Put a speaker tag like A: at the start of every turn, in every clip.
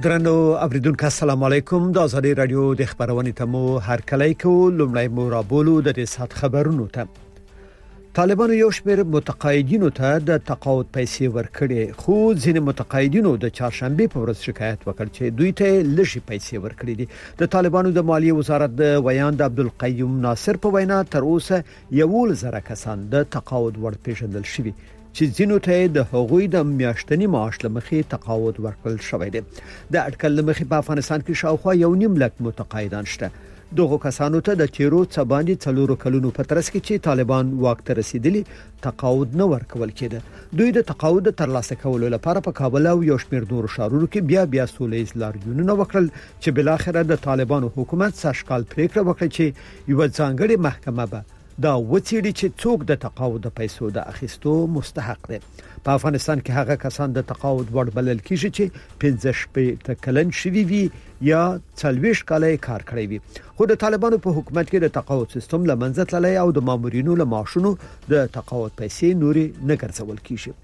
A: درنو اوریدونکو السلام علیکم د آزادی رادیو د خبرونې تمو هر کله کو لومړی مورابولو د دې سات خبرونو ته طالبانو یو شمېر متقاعدینو ته د تقاعد پیسې ورکړي خو ځینې متقاعدینو د چهارشنبه په ورځ شکایت وکړ چې دوی ته لږی پیسې ورکړي دي د طالبانو د مالیې وزارت د ویان د عبدالقیوم ناصر په وینا تر اوسه 11,000 کسان د تقاعد ور پیژندل شوي چې ځینو ته د هغوی د میاشتنی معاش لمخې تقاعد ورکړل شوی دی د اټکل لمخې په افغانستان کې شاوخوا 1.5 لک متقاعدان شته دغه کسانو ته د تیرو څباندې 4 کلونو په ترڅ کې چې طالبان واک ته رسیدلی تقاعد نه ورکول کېده دوی د تقاعد ترلاسه کولو لپاره په کابل او یو شمېر نورو ښارونو کې بیا سولې لاریونونه وکړل چې بل اخر د طالبانو حکومت ساشکال پریکړه وکړه چې یو ځانګړي محکمه به دا وڅېړي چې څوک د تقاعد پیسو د اخیستو مستحق دي په افغانستان کې هغه کسان د تقاعد وړ بلل کیږي چې 15 کلن شوي وي یا 40 کال کار کړی وي خو د طالبانو په حکومت کې د تقاعد سیستم لمنځه تللی او د مامورینو له معاشونو د تقاعد پیسې نوري نه ګرځول کیږي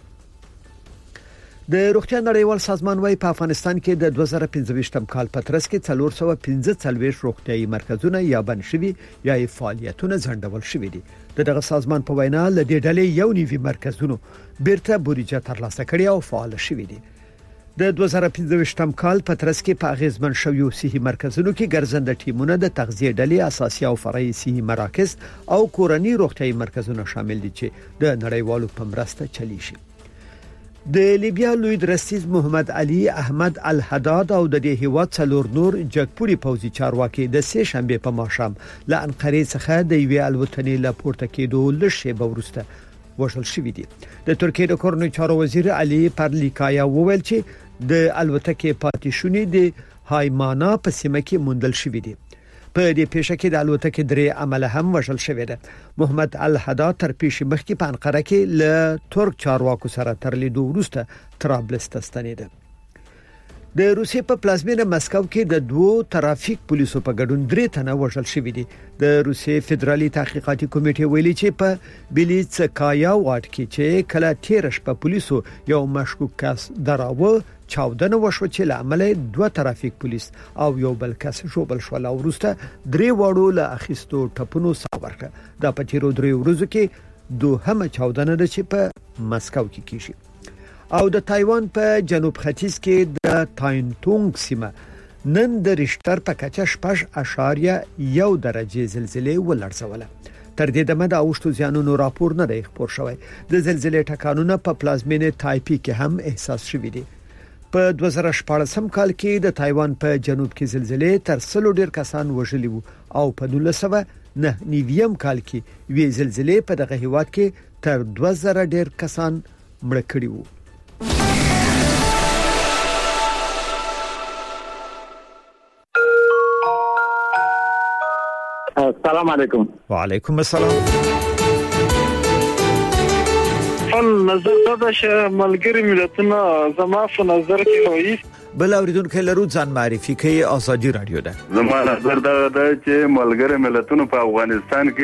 A: د روغتیا نړیوال سازمان وايي په افغانستان کې د 2015 کال په ترڅ کې 445 روغتیايي مرکزونه یا بند شوي یا فعالیتونه ځنډول شوي دي دغه سازمان په وینا ل دې ډلې یو نیوي مرکزونو بیرته بودیجه ترلاسه کړي او فعال شوي دي د 2015 کال په ترڅ کې په غیزمن شویو صحي مرکزونو کې ګرځنده ټیمونه د تغذیه ډلې اساسي او فرعي صحي مراکز او کورنۍ روغتیايي مرکزونه شامل دي چې د نړیوالو په مرسته چلی شي د لیبیا لوی رئیس محمد علي احمد الحداد او د دې هیواد څلور نور جګپوري پوځي چارواکي د سه شنبه په ماښام له انقرې څخه د یوې الوتنې لپورته کېدو لږه بورسته وشل شوې دي د ترکیې د کورنۍ چارو وزیر علي پرلیکایا وویل چې د الوتکې پاتې شونې د هایمانا په سیمه کې موندل شوې دي په دې پیښه کې د الوتکې درې عمله هم وشل شوې ده محمد الحداد تر پیښې مخکې په انقره کې له ترک چارواکو سره تر لیدو وروسته طرابلس ته ستنېده د روسیې په پلازمینه مسکو کې د 2 ترافیک پولیسو په ګډون 3 تنه وژل شوي دي د روسیې فدرالي تحقیقاتي کمیټې ویلي چې په بیلیڅکایا واټ کې چې کله تیر شپه پولیسو یو مشکوک کس دراوه چاودنه وشو چې لامل 2 ترافیک پولیس او یو بل کس شوبل شول او وروسته 3 وړو له اخیستو ټپونو ساورکه د پټیرو 3 ورځو کې دوهمه چاودنه ده چې په مسکو کې کیږي او د تایوان په جنوب ختیځ کې د تاینتونګ سیمه نن د ریشتر په کچه 6.1 درجه زلزلې ولړزوله تر دې دمه د اوښتو زیانونو راپور نه دی خبر شوی د زلزلې ټکانونه په پلازمینه تایپی کې هم احساس شوي دي په 2014 کال کې د تایوان په جنوب کې زلزلې تر 100 ډیر کسان وژلي وو او په 1990 کال کې وی زلزلې په دغه هیواد کې تر 2000 ډیر کسان مړ کړي وو
B: السلام علیکم
A: وعلیکم السلام
C: نظر دا چې ملګری ملتونه زما په نظر کې وایي
A: بل اوریدونکو لرو ځان معرفي کوي آزادی رادیو ده
B: زما نظر دا چې ملګری ملتونه په افغانستان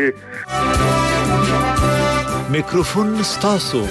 B: کې
A: میکروفون ستاسو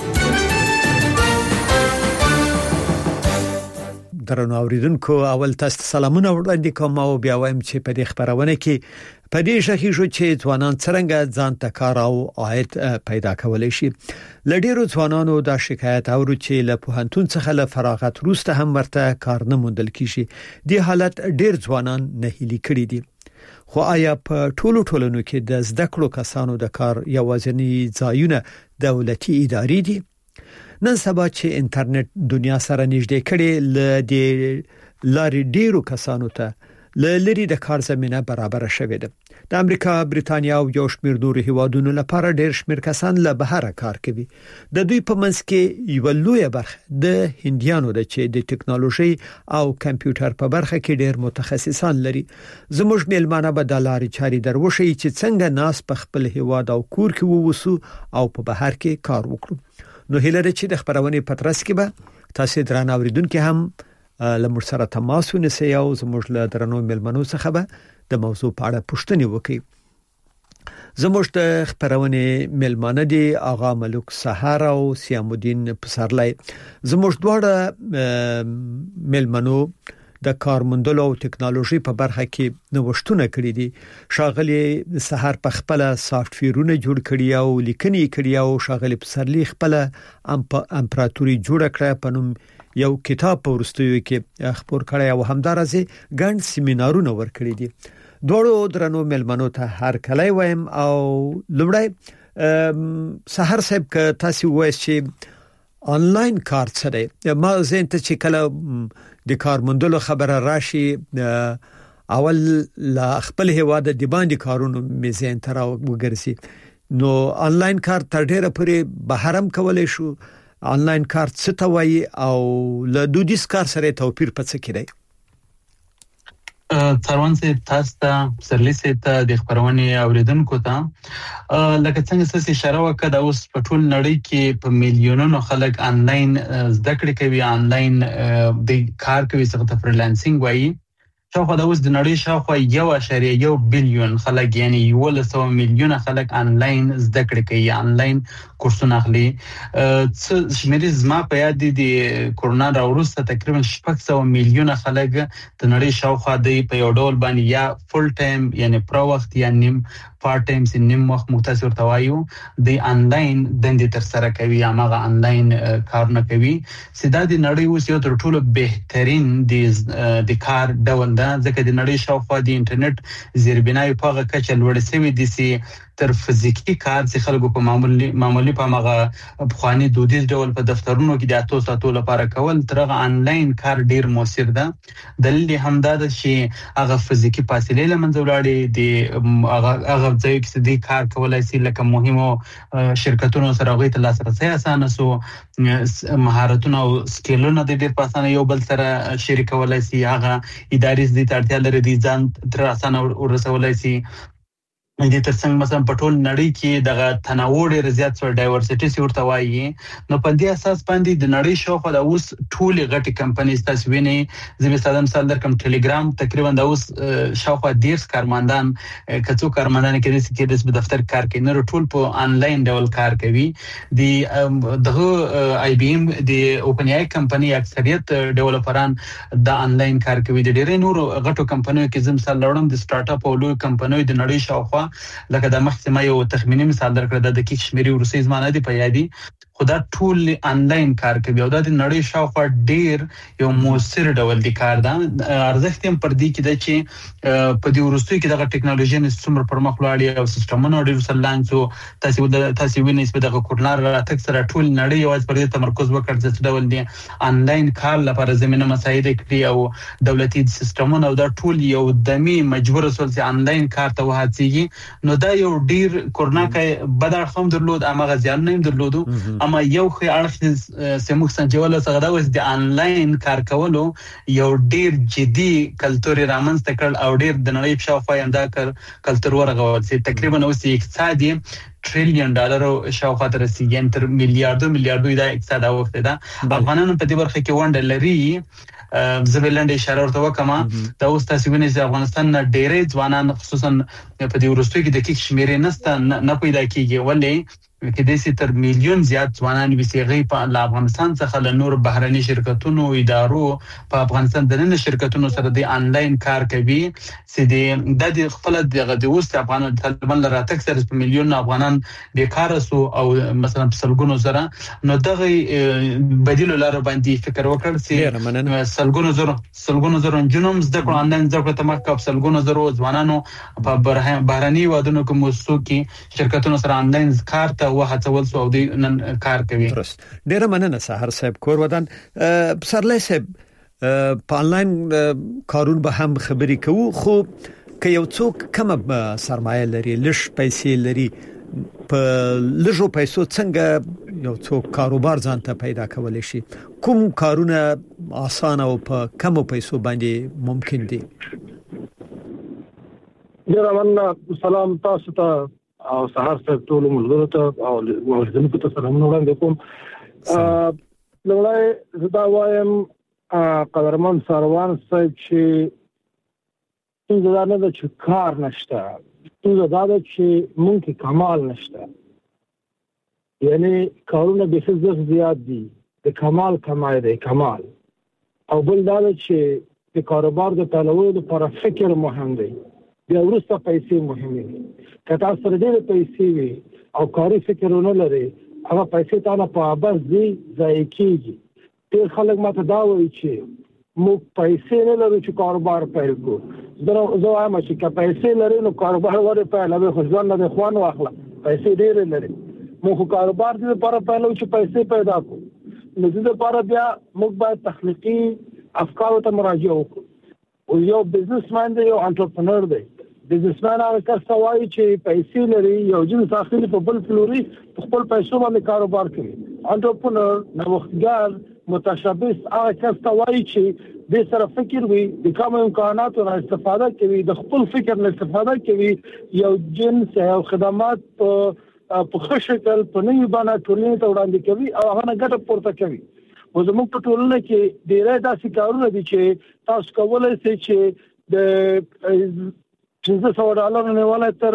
A: درنو اوریدونکو اول تاسو سلامونه وړاندې کوم او بیا وایم چې په دې خبرونه کې په دې شخصي شو چې ځوانان څنګه ځان ته کار او عاید پیدا کولای شي لډیرو ځوانانو دا شکایت اورو چې له پوهنتون څخه له فراغت وروسته هم ورته کار نه موندل کیږي د حالت ډیر ځوانان نه هلي کړی دي خو آیا په ټولنو کې د زده کړو کسانو د کار یوازینی ځایونه دولتي ادارې دي نن سبا چې انټرنیټ دنیا سره نږدې کړي ل لارې ډیرو کسانو ته لری د کار زمينه برابر شوه ده د امریکا بریتانیا او یو شمېر نورو هیوادونو لپاره ډیر شمېر کسان له بهر کار کوي د دوی په منځ کې یو لوی برخه د هندیانو د چې د ټکنالوژي او کمپیوټر په برخه کې ډیر متخصصان لري زموږ میلمانه به د لارې چاري دروشي چې څنګه ناس په خپل هیواد او کور کې ووسو او په بهر کې کار وکړو نو هیله چې د خبرونه پترس کې به تاسو درانه اوریدونکو هم لمر سره تماس ونیسئ او زموږ له درنو ملمنو څخه به د موضوع په اړه پوښتنه وکړئ زموږ د خبرونه ملمانه دي آغا ملک سحر او سیام الدین پسرلی زموږ دواړه ملمنو د کارموندلو او ټکنالوژي په برخه کې نوښتونه کړي دي. شاغلي سحر په خپل سافټویرونه جوړ کړي او لیکنې کړي او شاغلي پسرلی خپل امپراتوري جوړ کړه په نوم یو کتاب په ورستیو کې خبر کړی او همدارسه ګڼ سیمینارونه ورکړي دي. دوړو درنو ملمنو ته هر کله وایم او لومړی سحر صاحب ک تاسو وایي چې آنلاین کار څه دی؟ ما زین ته چې کله د کارموندلو خبره راشي اول لا خپل هواده د باندې کارونو میزین تر وګرځي، نو آنلاین کار تر ډیره پورې بهرم کولای شو. آنلاین کار څه ته وایي او له دودیز کار سره توپیر په څه کې دی؟
D: تروان سي تاسو ته سرلی سي ته د خبرونه اوریدونکو ته لکه څنګه چې اشاره وکړه د اوس په ټول نړۍ کې په میلیونونو خلک آنلاین زده کړې کوي، آنلاین د کار کوي، څه ته فریلانسینګ وایي. شاوخوا د اوس د نړۍ شاوخوا 1.1 بلیون خلک یعنی 100 میلیون خلک آنلاین زده کړې کوي، آنلاین کورسونه اخلي. شمیرې زما په یاد دي د کورونا راوروسته تقریبا 600 میلیون خلک د نړۍ شاوخوا د په یو ډول باندې یا فول ټایم یعنی پر وخت یا نیم پارت ټایم سنیم وخت مختصر توایو د آنلاین دندې تر سره کوي یا مغه آنلاین کارونه کوي. سیدا د نړۍ اوس یو تر ټولو بهترین د کار ډول ده، ځکه د نړۍ شاوخوا د انټرنیټ زیربنای په هغه کچه لوړ شوی دي چې تر فزیکی کار چې خلکو په معمولی په مغه بخوانی دودیز ډول په دفترونو کې د اتو ساتو لپاره کول ترغه آنلاین کار ډیر موثر ده. دلیل همدا ده چې هغه فزیکی فاصله لمنځه ولاړې دي، هغه ځای کې د کار کولای شي لکه مهمو شرکتونو سره غوي ته لاسرسي اسانه سو، مهارتونه او سکیلونه د ډیر په اسانه یو بل سره شریکولای شي، هغه اداري د اړتیا لري د ځان تر اسانه ورسولای شي. د ترڅنګ مثلا په ټول نړۍ کې دغه تنوع ډېر زیات سو ډایورسټي ورته وایي. نو په دې اساس باندې د نړۍ شاوخوا د اوس ټول غټي کمپنیز تاسو ویني، زه مثلا مثال درکم ټلګرام تقریبا د اوس شاوخوا 10 کارمندان کڅو کارمندان کې د دفتر کار کوي، نو ټول په آنلاین ډول کار کوي. دغه آی بی ایم د اوپن ای کمپنی اکثریت ډیولپران د آنلاین کار کوي. د ډېرې نور غټو کمپنیو کې زم مثال لرم د سٹارټ اپ او لوی کمپنیو د نړۍ شاوخوا لکه د مخکې یو تخمینی مثال درکړه د دقیق شمیرې ورسې زمانه دی په یادي خدا ټول آنلاین کار کوي او د نړۍ شاوخوا ډیر یو موثر ډول دی کار ده. ارزښت هم پر دې کې د چې په دې ورستوي کې د ټکنالوژي څومره پرمخ لاړې او سیستمونه ډیر سلانسو تاسو وینئ چې د کورونا راتګ سره ټول نړۍ یو پر دې تمرکز وکړ چې ډول دی آنلاین کار لپاره زمينه مساعده کړی او دولتي سیستمونه او د ټول یو دمي مجبور سول چې آنلاین کار ته وهڅیږي. نو دا یو ډیر کورونا کې بد اړخ درلود، امغه ځان نه درلودو، اما یو خې اړخ سموږ سنجول څنګه دا وس د آنلاین کار کولو یو ډیر جدي کلتور رامنځته کړ او ډیر د نړۍ شاوخوا انده کلتور ورغول چې تقریبا اوس اقتصادي $1 trillion شاوخوا تر رسیدل تر میلیارډو د اقتصاد وخت ده. افغانانو په دې برخه کې ونډه لري. زبلند اشاره ورته وکما دا اوس تاسو وینئ چې افغانستان ډېرې ځوانان خصوصا په دې ورستوي کې د دقیق شمیرې نه پیدا کیږي، ولې کې د سي تر میلیون زیات ځوانان وسیغي په افغانستان څخه له نور بهرني شرکتونو ادارو په افغانستان د نن شرکتونو سره د آنلاین کار کوي چې د خپل د اوس افغان طالبان لراتک سره په میلیون افغانان بیکار سو او مثلا په سلګونو سره نو دغه بدیل لار باندې فکر وکړ چې سلګونو زره جنوم زده کړو آنلاین زده کړو تمه کاپ سلګونو زره ځوانانو په بهرني ودونو کې موسوقي شرکتونو سره آنلاین کار ته وهڅول سو او د نن کار کوي.
A: ډیره مننه سحر صاحب کور ودان. سرلی صاحب په آنلاین کارون به هم خبري کوو، خو که یو څوک کومه سرمایه لري، لږ پیسې لري، په لږو پیسو څنګه یو څوک کاروبار ځان ته پیدا کولای شي؟ کوم کارونه آسان او په کمو پیسو باندې ممکن دي؟
C: ډیره مننه. سلام تاسو ته او سحر صاحب ټول ملګرو ته او ورزنکو ته سلامونه وړاندې کوم. لومړی زه دا وایم قدرمن سروان صاحب چې څنګه دا نه چې کار نشته، څنګه دا چې مونږ کې کمال نشته، یعنی کارونه به څه زیات دي، د کمال کمای دی کمال. او بل دا چې چې کاروبار د پیلولو لپاره فکر مهم دی بیا وروسته پیسې مهمې دي که تاسو سره ډېرې پیسې وي او کاري فکر ونه لرئ هغه پیسې تا نه په عبث ځي ضایع کېږي ډېر خلک ماته دا وایي چې موږ پیسې نه لرو چې کاروبار پیل کړو زه وایم چې که پیسې لرئ نو کاروبار ولې پیلوئ خو ژوند نه د خوند واخله پیسې ډېرې لري موږ خو کاروبار دې لپاره پیلوو چې پیسې پیدا کړو نو دې لپاره بیا موږ باید تخلیقي افکارو ته مراجعه وکړو یو بزنسمن دی یو انټرپرنور دی بزنسمن هغه کس ته وایي چې پیسې لري یو جنس اخلي په بل فلوري په خپل پیسو باندې کاروبار کوي انټرپرنور نوښتګر متشبث هغه کس ته وایي چې د سره فکر وي د کوم امکاناتو نه استفاده کوي د خپل فکر نه استفاده کوي یو جنس او خدمات په ښه شکل په نوي بڼه ټولنې ته وړاندې کوي او هغه نه ګټه پورته کوي او زموږ په ټولنه کې ډېری داسې کارونه دي چې تاسو کولی شئ چې د $500 نیولای تر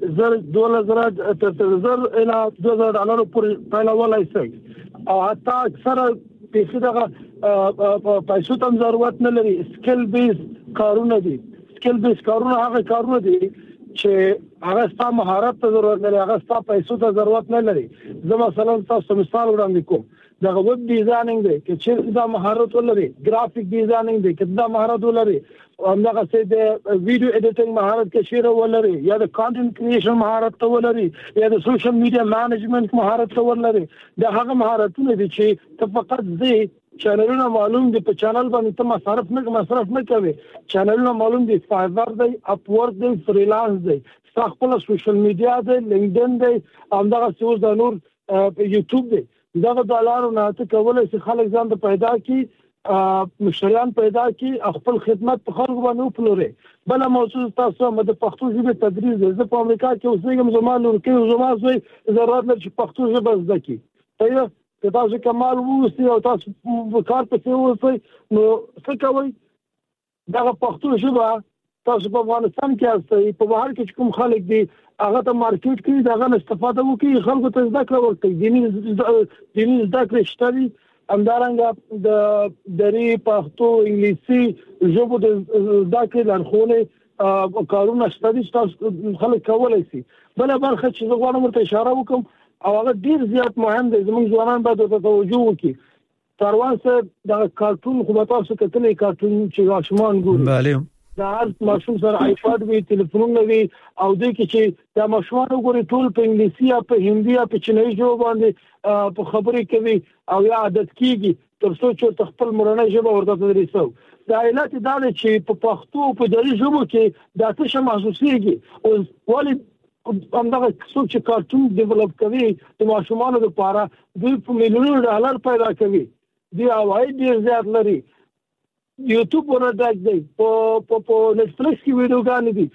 C: 2000 الی $2000 پورې پیلولی شئ او حتی اکثره پیسې دغه پیسو ته ضرورت نه لري سکل بیس کارونه دي سکل بیس کارونه هغه کارونه دي چې هغه ستا مهارت ته ضرورت لري هغه ستا پیسو ته ضرورت نه لري زه مثلا تاسو مثال وړاندې کوم دغه ویب ډیزاینینګ دی چې دا مهارت ولري ګرافیک ډیزاینینګ دی چې دا مهارت ولري همدغه څه د ویډیو ایډیټینګ مهارت کې شیره ولري یا د کانټینټ کریشن مهارت ته ولري یا د سوشل میډیا مانجمنت مهارت ته ولري دا هغه مهارتونه دي چې ته فقط دې چینلونه معلوم دي په چینل باندې ته مصرف نه کوي چینلونه معلوم دي فایبر دی اپورک دی فریلانس دی خپل سوشل میډیا دی لینکډین دی همدغه څه د نور یوټیوب دی دغه ډالرو نه ته کولای شي خلک ځان ته پیدا کی مشتریان پیدا کی خپل خدمت په خلکو باندې وپلوري بل موضوع تاسو د پښتو ژبې تدریس د په امریکا کې اوسېږم زما لور کې زما زوی ضرورت لري چې پښتو ژبه زده کړي طيب که تاسو کمال ووسی او تاسو کار پسې ووسی نو څه کوئ دغه پښتو ژبه تاسو په افغانستان کې اوسئ په بهر کې کوم خلک دي هغه ته مارکیټ کې دغه استفاده وکړي خلکو ته زده کړه ورکړي دیني زده کړې شته دي همدارنګه د دری پښتو انګلیسي ژبو د زده کړې لارښوونې کارونه شته دي چې تاسو خلک کولی شي بله برخه چې زه غواړم ورته اشاره وکړم او هغه ډېر زیات مهم دی زموږ ځوانان باید ورته توجه وکړي کاروان صاحب دغه کارټون خو به تاسو کتلی کارټون چې ماشومان ګوري دا هر ماشوم سره آیپاد وي تلیفونونه وي او دوی کې چې دا ماشومان وګوري ټول په انګلیسي یا په هندي یا په چینایي ژبه باندې په خبرې کوي او یا عادت کیږي تر څو چې خپل مورنۍ ژبه ورته تدریسو دا علت دا دی چې په پښتو په دری ژبو کې دا څه محسوسيږي او ولې همدغه څوک چې کارټون ډیولپ کوي د ماشومانو لپاره دوی په میلیونونو ډالر پیدا کوي دی عواید ډیر زیات لري یوټیوب ورته دی په نتفلیکس کې ویډیوګانې دي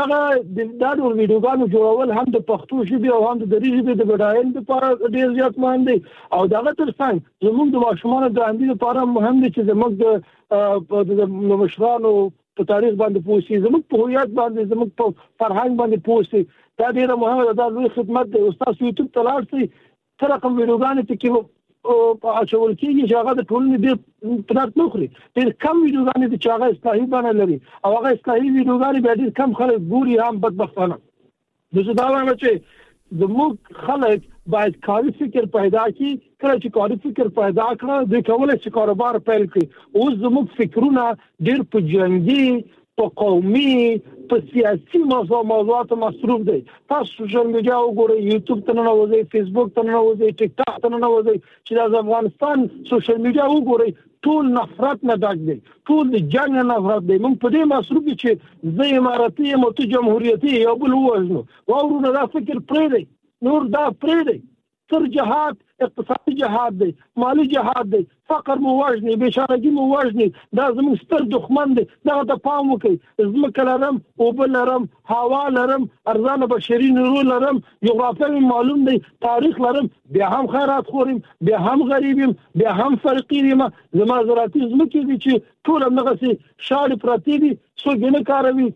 C: دا ډول ویډیوګانو جوړول هم د پښتو ژبې او هم د دری ژبې د بډاینې لپاره ډیر زیات مهم دي او دغه ترڅنګ زموږ د ماشومانو د اندي لپاره مهم دي چې زموږ د مشرانو په تاریخ باندې پوښي زموږ په هویت باندې زموږ په فرهنګ باندې پوښي دا ډیره مهمه ده دا لوی خدمت دی استاد یوټیوب ته لاړ شي تر کوم ویډیوګانې ته په اچول کېږي چې هغه د ټولنې ډېر پرات نه خوري ډېر کم ویډیوګانې دي چې هغه اصلاحي بڼه لري او هغه اصلاحي ویډیوګانې بیا ډېر کم خلک ګوري هم بدبختانه زه دا وایم چې زموږ خلک باید کاري فکر پیدا کړي کله چې کاري فکر پیدا کړه دوی کولی شي کاروبار پیل کړي اوس زموږ فکرونه ډېر په جنګي په قومي په سیاسي موضوعاتو مصروف دي تاسو سوشل میډیا وګورئ یوټیوب ته ننوځئ فیسبوک ته ننوځئ ټیک ټاک ته ننوځئ چې د افغانستان سوشل میډیا وګورئ ټول نفرت نه ډک دی ټول د جنګ نه نفرت دی موږ په دې مصروف یو چې زه اماراتي یم او ته جمهوریتي یو بل ووژنو واورونه دا فکر پرېږدئ نور دا پرېږدئ تر جهاد اقتصادي جهاد دی مالی جهاد دی فقر مو وژني بېچارهګي مو وژني دا زموږ ستر دښمن دی دغه ته پام وکړئ ځمکه لرم اوبه لرم هوا لرم ارزانه بشري نیرو لرم جغرافیه مې معلوم دی تاریخ لرم بیا هم خیرات خورم بیا هم غریب یم بیا هم فقیر یم زما زراعتي ځمکې دي چې ټول همدغسې شاړې پرتې دي څوک یې نه کاروي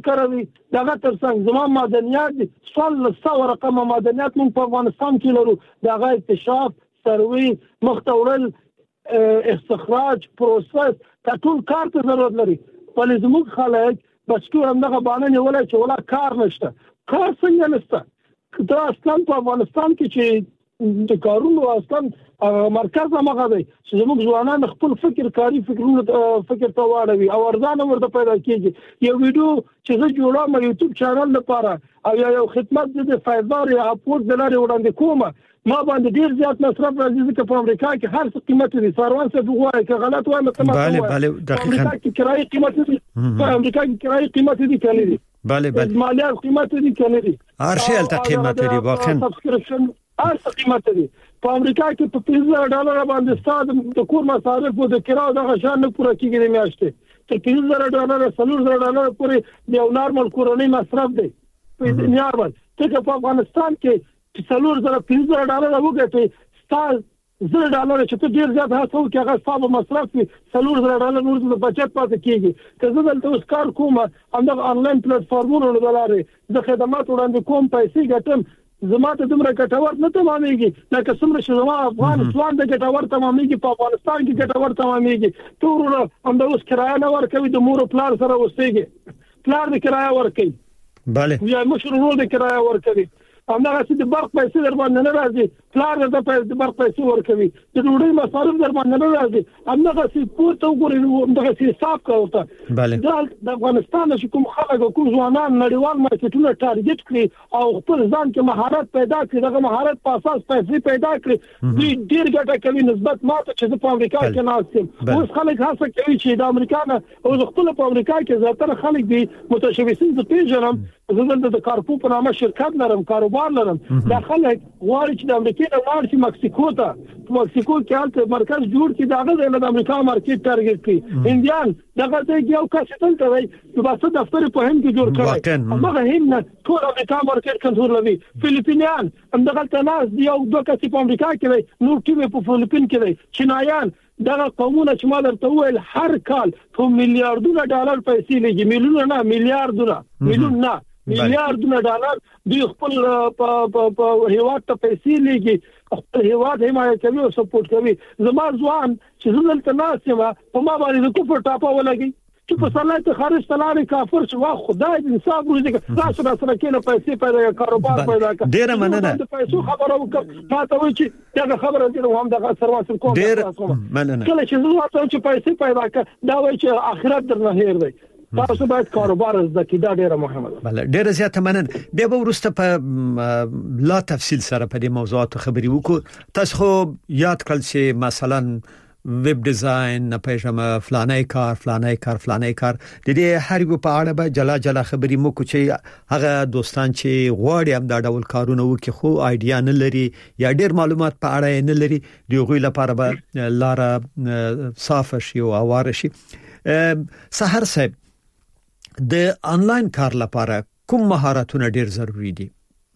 C: دغه ترڅنګ زما معدنیات دي 100 رقمه معدنیات موږ په افغانستان کې لرو دغه اکتشاف سروي مخته وړل استخراج پروسس ټول کار ته ضرورت لري په زموږ خلک بس ټول همدغه باندې نیولای چې ولا کار نشته کار څنګه نشته دا اصلا په افغانستان کې چې د کارونو اصلا مرکز هغه دی چې زموږ ځوانان خپل فکر ته واړوي او ارزانه ورته پیدا کیږي یو ویډیو چې زه جوړوم یوټیوب چینل لپاره او یو خدمت د فایبر یا اپورټ د لارې وړاندې کوم ما باندې ډیر زیات مصرف راځي ځکه په امریکا کې هر څه قیمت دي ساروان څه وایي که غلط وایي مثلا
A: بله دقیقاً
C: کې کرایي قیمت دي په امریکا کې کرایي قیمت دي کله دي
A: بله
C: مالیات قیمت دي کله دي
A: هر شی الته قیمت لري واقعا
C: سبسکرپشن هر څه قیمت دي په امریکا کې په $15 باندې ستاسو د کور مصارف او د کراو دغه شان نه پوره کیږي د میاشتې تر $15 پورې یو نارمل کورنۍ مصرف دی په نیابت څنګه په افغانستان کې $15 وګټي ستاسو $0 چې ته ډیر زیات هڅه وکړې هغه ستاسو مصرف $4 نور د بچت پاتې کیږي که زه دلته اوس کار کوم همدغه انلاین پلیټفارمونو له لارې د خدمات وړاندې کوم پیسې ګټم زما ته دومره ګټور نه تمامېږي لکه څومره چې زما افغانستان د ګټور تمامېږي په افغانستان کې ګټور تمامېږي ټول همدا اوس کرایه نه ورکوي د مور پلار سره اوسېږي پلار د کرایه ورکوي
A: بله
C: یا مشر ورور د کرایه ورکوي همدغه چې د برق پیسې در باندې نه راځي پلار د برق پیسې ورکوي د ډوډۍ مصارف در باندې نه راځي همدغه چې پورته وګورئ همدغه چې حساب کوي
A: بله
C: د افغانستان چې کوم خلک کوم ځوانان نړیوال مارکیټونه ټارګټ کړي او خپل ځان کې مهارت پیدا کړي دغه مهارت په اساس پیسې پیدا کړي دوی ډیر ګټه کوي نسبت ماته چې په امریکا کې ناستم اوس خلک هڅه کوي چې د امریکا نه او خپل په امریکا کې زیاتره خلک دي متشبثین د پیژنم زه د کارپو په نامه شرکت لرم کاروبار لرم دا خلک غواړي چې د امریکا نه لاړ شي مکسیکو ته مکسیکو کې حالت مرکز جوړ کړي داغه د امریکا مارکیټ ټارګټ کړي هندیان دغه ځای یو کس تلته وي چې باسه دفتر په هند کې جوړ کړي هغه هند ټول امریکا مارکیټ کنټرولوي فلیپینیان همدغه تناس یو دوه کس په امریکا کې وي نور ټیم په فلیپین کې وي چینایان دغه قومونه چې ما درته وویل هر کال په $ملیاردونه پیسې لګي میلیونه نه میلیون نه $ملیاردونه دوی خپل په هیواد ته پیسې لګي خپل هیواد حمایت کوي او سپورټ کوي زما ځوان چې زه دلته ناست یم په ما باندې د کوپر ټاپه ولګي چې په صلاحیت خارج تلاري کافر شو خدای دې انصاف وکړي تاسو سره کې نه پیسې پیدا کاروبار پیدا کړئ
A: ډیر مننه
C: د پیسو خبره وکړه ما ته وایي چې دا خبره دې هم دغه سرواسر کوم
A: ډیر مننه
C: کله چې زه وایم چې پیسې پیدا کړه دا وایي چې آخرت درنه هیر دی تاسو باید کاروبار زده کړئ دا ډیره مهمه ده
A: بله ډیره زیاته مننه بیا به ورسته په لا تفصیل سره په دې موضوعات خبرې وکړو تاسو خو یاد کړل چې مثلا ویب ډیزاین نه پېژنم فلانه کار د دې هر یو په اړه به جلا خبرې مو کو چې هغه دوستان چې غواړي هم دا ډول کارونه وکړي خو آیډیا نه لري یا ډیر معلومات په اړه نه لري دوی لپاره به لار صاف شي او اوار شي سحر صاحب د انلاین کار لپاره کوم مهارتونه ډیر ضروری دي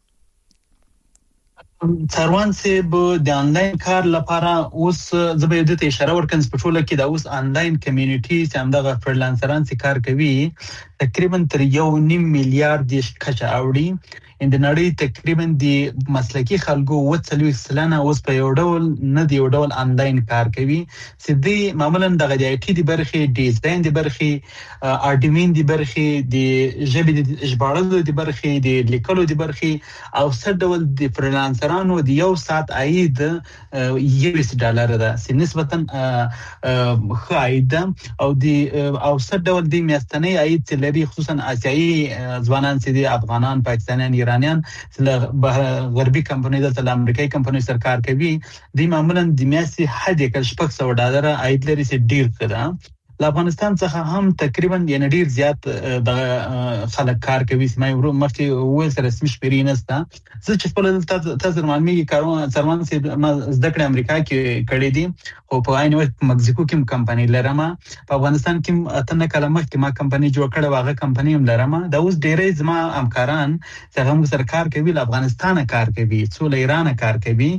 D: څاروان سه به د انلاین کار لپاره اوس زبې د اشاره ورکړم په ټوله کې د اوس انلاین کمیونټي چې همدغه فرلانسران چې کار کوي تقریبا تر 1.5 میلیارډ د کچه اوړي ان د نړۍ تقریبا د مسلکی خلکو 40% اوس په یو ډول نه دی یو ډول انلاین کار کوي چې د معمولا د آی ټي د برخې ډیزاین د برخې اډمین د برخې د ژبې د ژباړلو د برخې د لیکلو د برخې او څه ډول د فرلانسرانو د یو ساعت عاید $20 ده چې نسبتا خاید او څه ډول د میاشتنی عاید چې لري خصوصا آسیایي ځوانان چې د افغانان پاکستانیان ایرانیان چې غربي کمپنۍ د امریکایي کمپنۍ سره کار کوي د معمولا د میاشتې حد کې $600 عاید لري چې ډیر کړه له افغانستان څخه هم تقریبا یعنی ډیر زیات د خلک کار کوي سمای ورو مخکې وې سره رسمي شپري نسته زه چې په تاسو معلومي کارونه سرمان سي زده کړې امریکا کې کړې دي او په عین وخت مکسیکو کې کمپنۍ لرم په افغانستان کې اتنه کلمه کې ما کمپنۍ جوړ کړې واغه کمپنۍ هم لرم دا اوس ډېرې زما همکاران چې هم سره کار کوي له افغانستان کار کوي څو له ایران کار کوي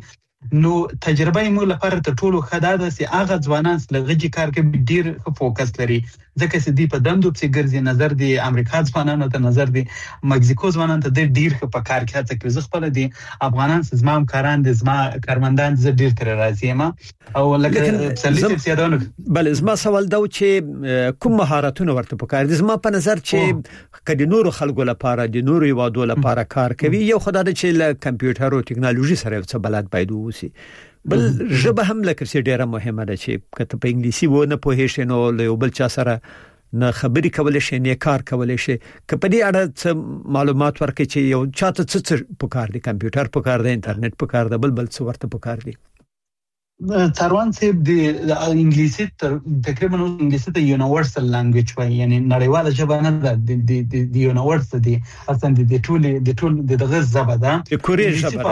D: نو تجربه مو لپاره تر ټولو ښه ده چې هغه ځوانان چې لږه کار کوي ډیر ښه فوکس لري ځکه چې دی په دندو پسې ګرځي نظر دی امریکا ځوانانو ته نظر دی مکسیکو ځوانانو ته ډیر ښه په کار کې هڅه کوي. زه خپل دي افغانان زما کاران دي زما کارمندان زه ډیر تر راځي ما او لکه سلیت سیادانو
A: بل زما سوال دا چې کوم مهارتونه ورته په کار دي زما په نظر چې کدي نور خلکو لپاره دي نور یوادو لپاره کار کوي یو خدای چې له کمپیوټر او ټکنالوژي سره څه بلد باید وسی بل ژبه هم لکه چې ډیره مهمه ده چې کته په انګلیسي و نه پوهې شي نو له بل چا سره نه خبري کولای شي نه کار کولای شي کپدي اړه معلومات ورکړي چې یو چاته څه په کار دي کمپیوټر په کار دی انټرنیټ په کار دی بل څه ورته په کار دي.
D: تاروان صاحب د انګلیسي تقریبا انګلیسي ته یونیورسل لانګویج وایي یعنی نړیواله ژبه نه ده د یونیورسل دي اصلا د ټول دغه ژبه ده
A: د کوریا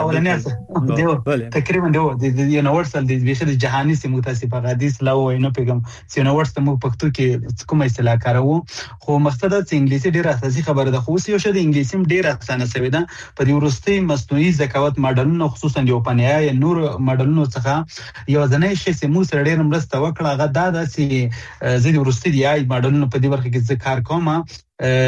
A: ژبه
D: تقریبا د یونیورسل د بشر جهاني سیمه متاسفه غادیس لا وای نه پیغام یونیورسل مو پښتو کې کومه اصطلاح کارو خو مقصد د انګلیسي ډیره اساسي خبره ده خو یو شی د انګلیسي ډیره اسانه شوی ده په دې ورستي مصنوعي ذکاوت ماډلونو خصوصا د اوپن ای آی نور ماډلونو څخه یو ځنې شي چې موږ سره ډېر مرسته وکړه هغه دا چې زه د ورستي دی آی ماډلونو په دې برخه کې ذکر کوم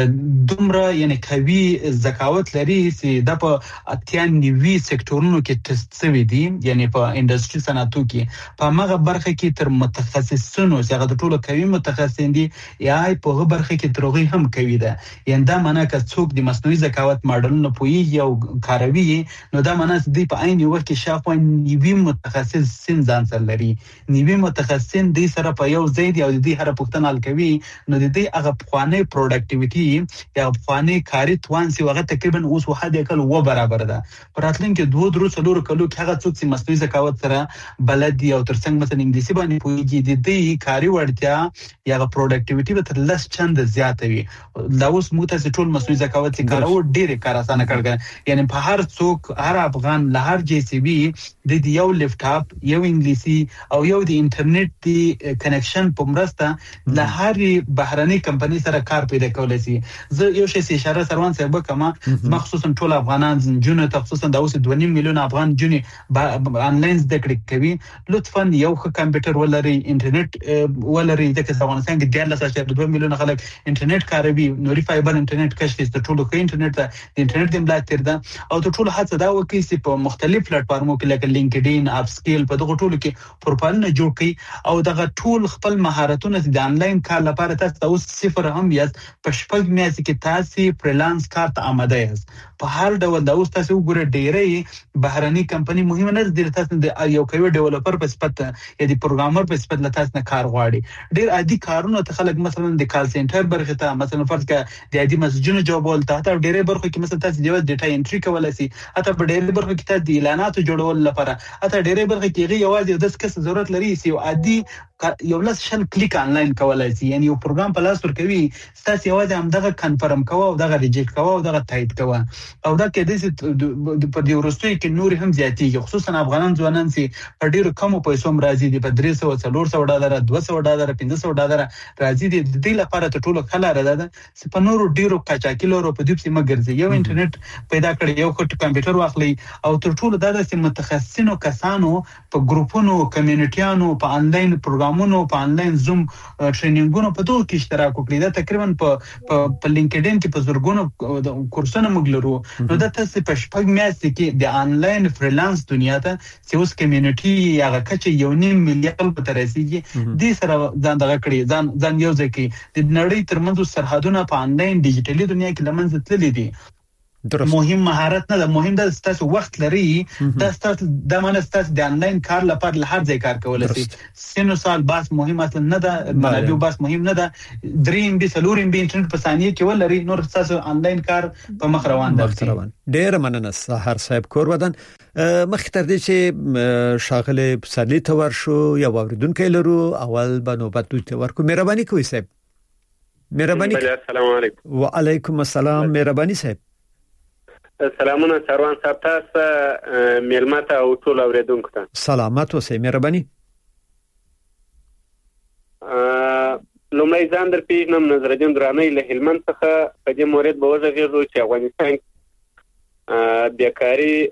D: دومره یعنی قوي ذکاوت لري چې د په اتیانوي سکتورونو کې ټیسټ شوی دي یعنی په انډستری صنعتو کې په هغه برخه کې تر متخصصینو چې هغه د ټولو قوي متخصصین دي یا په هغه برخه کې ترغي هم کوي ده یعنی دا معنی که څوک د مصنوعي ذکاوت ماډلونو پوي او کاروي نو دا معنی چې دی په عین وخت کې شاوخوا نیوي متخصصین ځان سره لري نیوي متخصصین د سره په یو ځای دی او د دې هر پښتنه حل کوي نو د دې هغه خوانه پروډکټ یا افغاني کاری توان سی وغه تقریبا اوس وحده کل و برابر ده پراتلین کې 2-3 کلو کې هغه څوک چې مصنوعي ذکاوت سره بلد او ترڅنګ مثلا انګلیسي باندې پوهیږي د دې کاری وړتیا یا پروډکټیویټي به تر لس چند زیات وي دا اوس موږ ته ټول مصنوعي ذکاوت چې کارو ډېر کار اسانه کړل یعنی په هر څوک هر افغان له هر جی سی بي د یو لپټاپ یو انګلیسي او یو د انټرنیټ دی کنیکشن په مرسته له هر بهرني کمپنی سره کار پیدا کول زه یو شی اشاره سروان صاحب کما مخصوصا ټول افغانان جنونو خصوصا د اوس 2.5 میلیون افغان جنې انلاین زده کړې کوي لطفا یو کمپیوټر ولري انټرنیټ ولري د افغانستان کې 2 میلیون خلک انټرنیټ کاروي نوري فایبر انټرنیټ کشف د ټولو کې انټرنیټ د انټرنیټ د ملاتړ ده او د ټولو هڅه دا وکړي چې په مختلف پلیټ فارمو کې لکه لینکډین اپ سکیل په دغه ټولو کې پروفایلونه جوړ کړي او دغه ټول خپل مهارتونه د انلاین کار لپاره تاسو اوس صفر هم یاست شپږ میاشتې کې تاسو فریلانس کار ته آماده یاست په هر ډول د اوس تاسو وګوره ډېرې بهرني کمپنی مهمه نه دي تاسو د یو کوي ډیولپر په صفت یا د پروګرامر په صفت له تاسو نه کار غواړي ډېر عادي کارونه ته خلک مثلا د کال سنټر برخه ته مثلا فرض کړه د عادي مسجونو جوابول ته ډېرې برخه کې مثلا تاسو د ډیټا انټری کولای شي حتی په ډېرې برخه کې تاسو د اعلاناتو جوړول لپاره حتی ډېرې برخه کې یوازې د څه ضرورت لري چې عادي یو لس شل کلیک انلاین کولای شي یعنی یو پروګرام په لاس ورکوي تاسو یوازې هم دغه کنفرم کوو او دغه ریجیکټ کوو او دغه تایید کوو او دا کې د په دې ورستوي کې نور هم زیاتېږي خصوصا افغانان ځوانان چې په ډیرو کمو پیسو راځي د $300-400 $200 $500 راځي د دې لپاره ته ټولو خلا راځي چې په نورو ډیرو قاچاقلو په دې سیمه ګرځي یو انټرنیټ پیدا کړی یو کمپیوټر واخلي او تر ټولو د متخصصینو کسانو په ګروپونو کمیونټیانو په انلاین پروګرامونو په انلاین زوم ټریننګونو په دوه کې اشتراک وکړي دا تقریبا په لینکډین کې په زورګونو کورسونه موږ لرو نو دا تاسو په شپږ میاشتې کې د انلاین فریلانس دنیا ته چې اوس کمیونټي هغه کچې 1.5 میلیون په ترسيږي د سره ځان دغه کړی ځان یو ځکه د نړۍ ترمنځ سرحدونه په انلاین ډیجیټلي دنیا کې لمنځه تللي دي مهم مهارت نه ده مهم ده تاسو وخت لري تاسو د معنی تاسو د انلاین کار لپاره له هر ځای کار کولای شئ سینو سال باس مهم اصلا نه ده منابع باس مهم نه ده دریم به سلوریم به انټرنیټ په ثانیه کې ولري نور تاسو انلاین کار په مخ روان دي
A: ډېر مننه سحر صاحب کور ودان مخ تر دې چې شاغله پسلی ته ورشو یا اوریدونکو لرو اول به نوبت دوی ورکو مهرباني کوئ صاحب مهرباني
B: السلام علیکم
A: وعلیکم السلام مهرباني صاحب
B: سلامونه سروان صاحب تاسو میلمته او ټول اوریدونکو ته
A: سلامات اوسئ مهرباني
B: لومړی ځان در پیژنم نظرالدین درانی له هلمند څخه په دې مورید به وځغېږو چې افغانستان بیکاری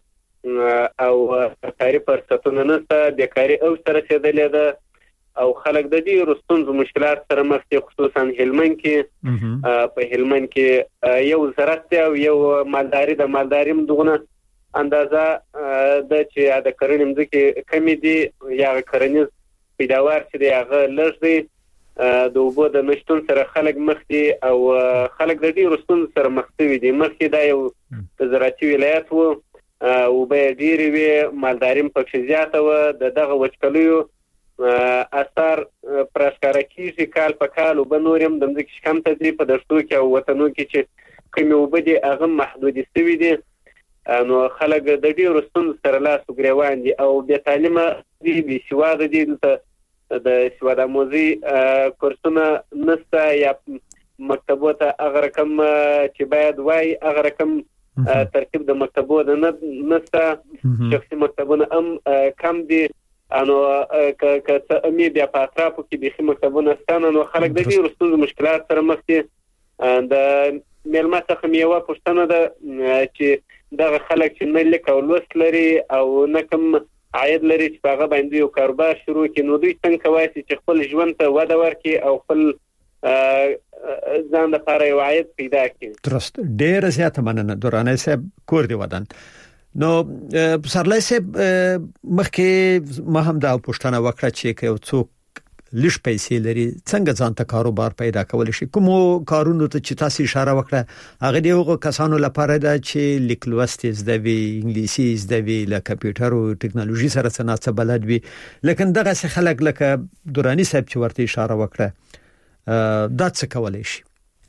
B: او کاري فرصتونه نشته، بیکاري او سره رسیدلې ده او خلک د دې رستونز مشکلات سره مخ دي، خصوصا هلمند کې. په هلمند کې یو زراعت او یو مالداري، د مالداري دغه اندازه د چې د کرنې مځکې کمی دي یا کرنیز پیداوار چې دی هغه لږ دی، د اوبو د نشتون سره خلک مخ دي او خلک د دې رستون سره مخ دي. مخکې دا یو د زراعتي ولایت وو او به ډېری وی مالداري په زیاته و، دغه وچکلیو اثر پرشکاره کیږي کال په کال، او بنورم د مځکې کم ته دي په دشتو کې او وطنو کې چې کمی اوبه دي هغه محدود شوي دي. نو خلک د دې رستون سره لاس وګریوان دي او بې تعلیمه دي، بې سواده دي، د سواد آموزي کورسونه نشته یا مکتبو ته هغه رقم چې باید وای هغه رقم ترتیب د مکتبو د نشته، شخصي مکتبونه هم کم دي. انو که امي بیا په اطرافو کې بيخي مکتبونه ستانه، نو خلک د دې رستون مشکلات سره مخ دي. د میلمه څخه میوه پوښتنه ده چې دغه خلک چې نه لیک او لوست لري او نه کوم عاید لري چې په هغه باندې یو کاروبار شروع کړي، نو دوی څنګه کوي چې خپل ژوند ته وده ورکړي او خپل ځان لپاره یو عاید پیدا کړي.
A: درست، ډېر زیات مننه درانه صاحب، کور دی ودان. نو سرلای صاحب مخکې ما هم دا پوښتنه وکړه چې یو څوک لږ پیسې لري څنګه ځان ته کاروبار پیدا کول شي؟ کوم کارونه ته چې تاسو اشاره وکړه هغه دی هغه کسانو لپاره ده چې لیک لوست زده وي، انګلیسي زده وي، له کمپیوټر او ټکنالوژي سره څه بلد وي، لکه دغه څه خلک لکه دوراني صاحب چې ورته اشاره وکړه دا څه کولای شي؟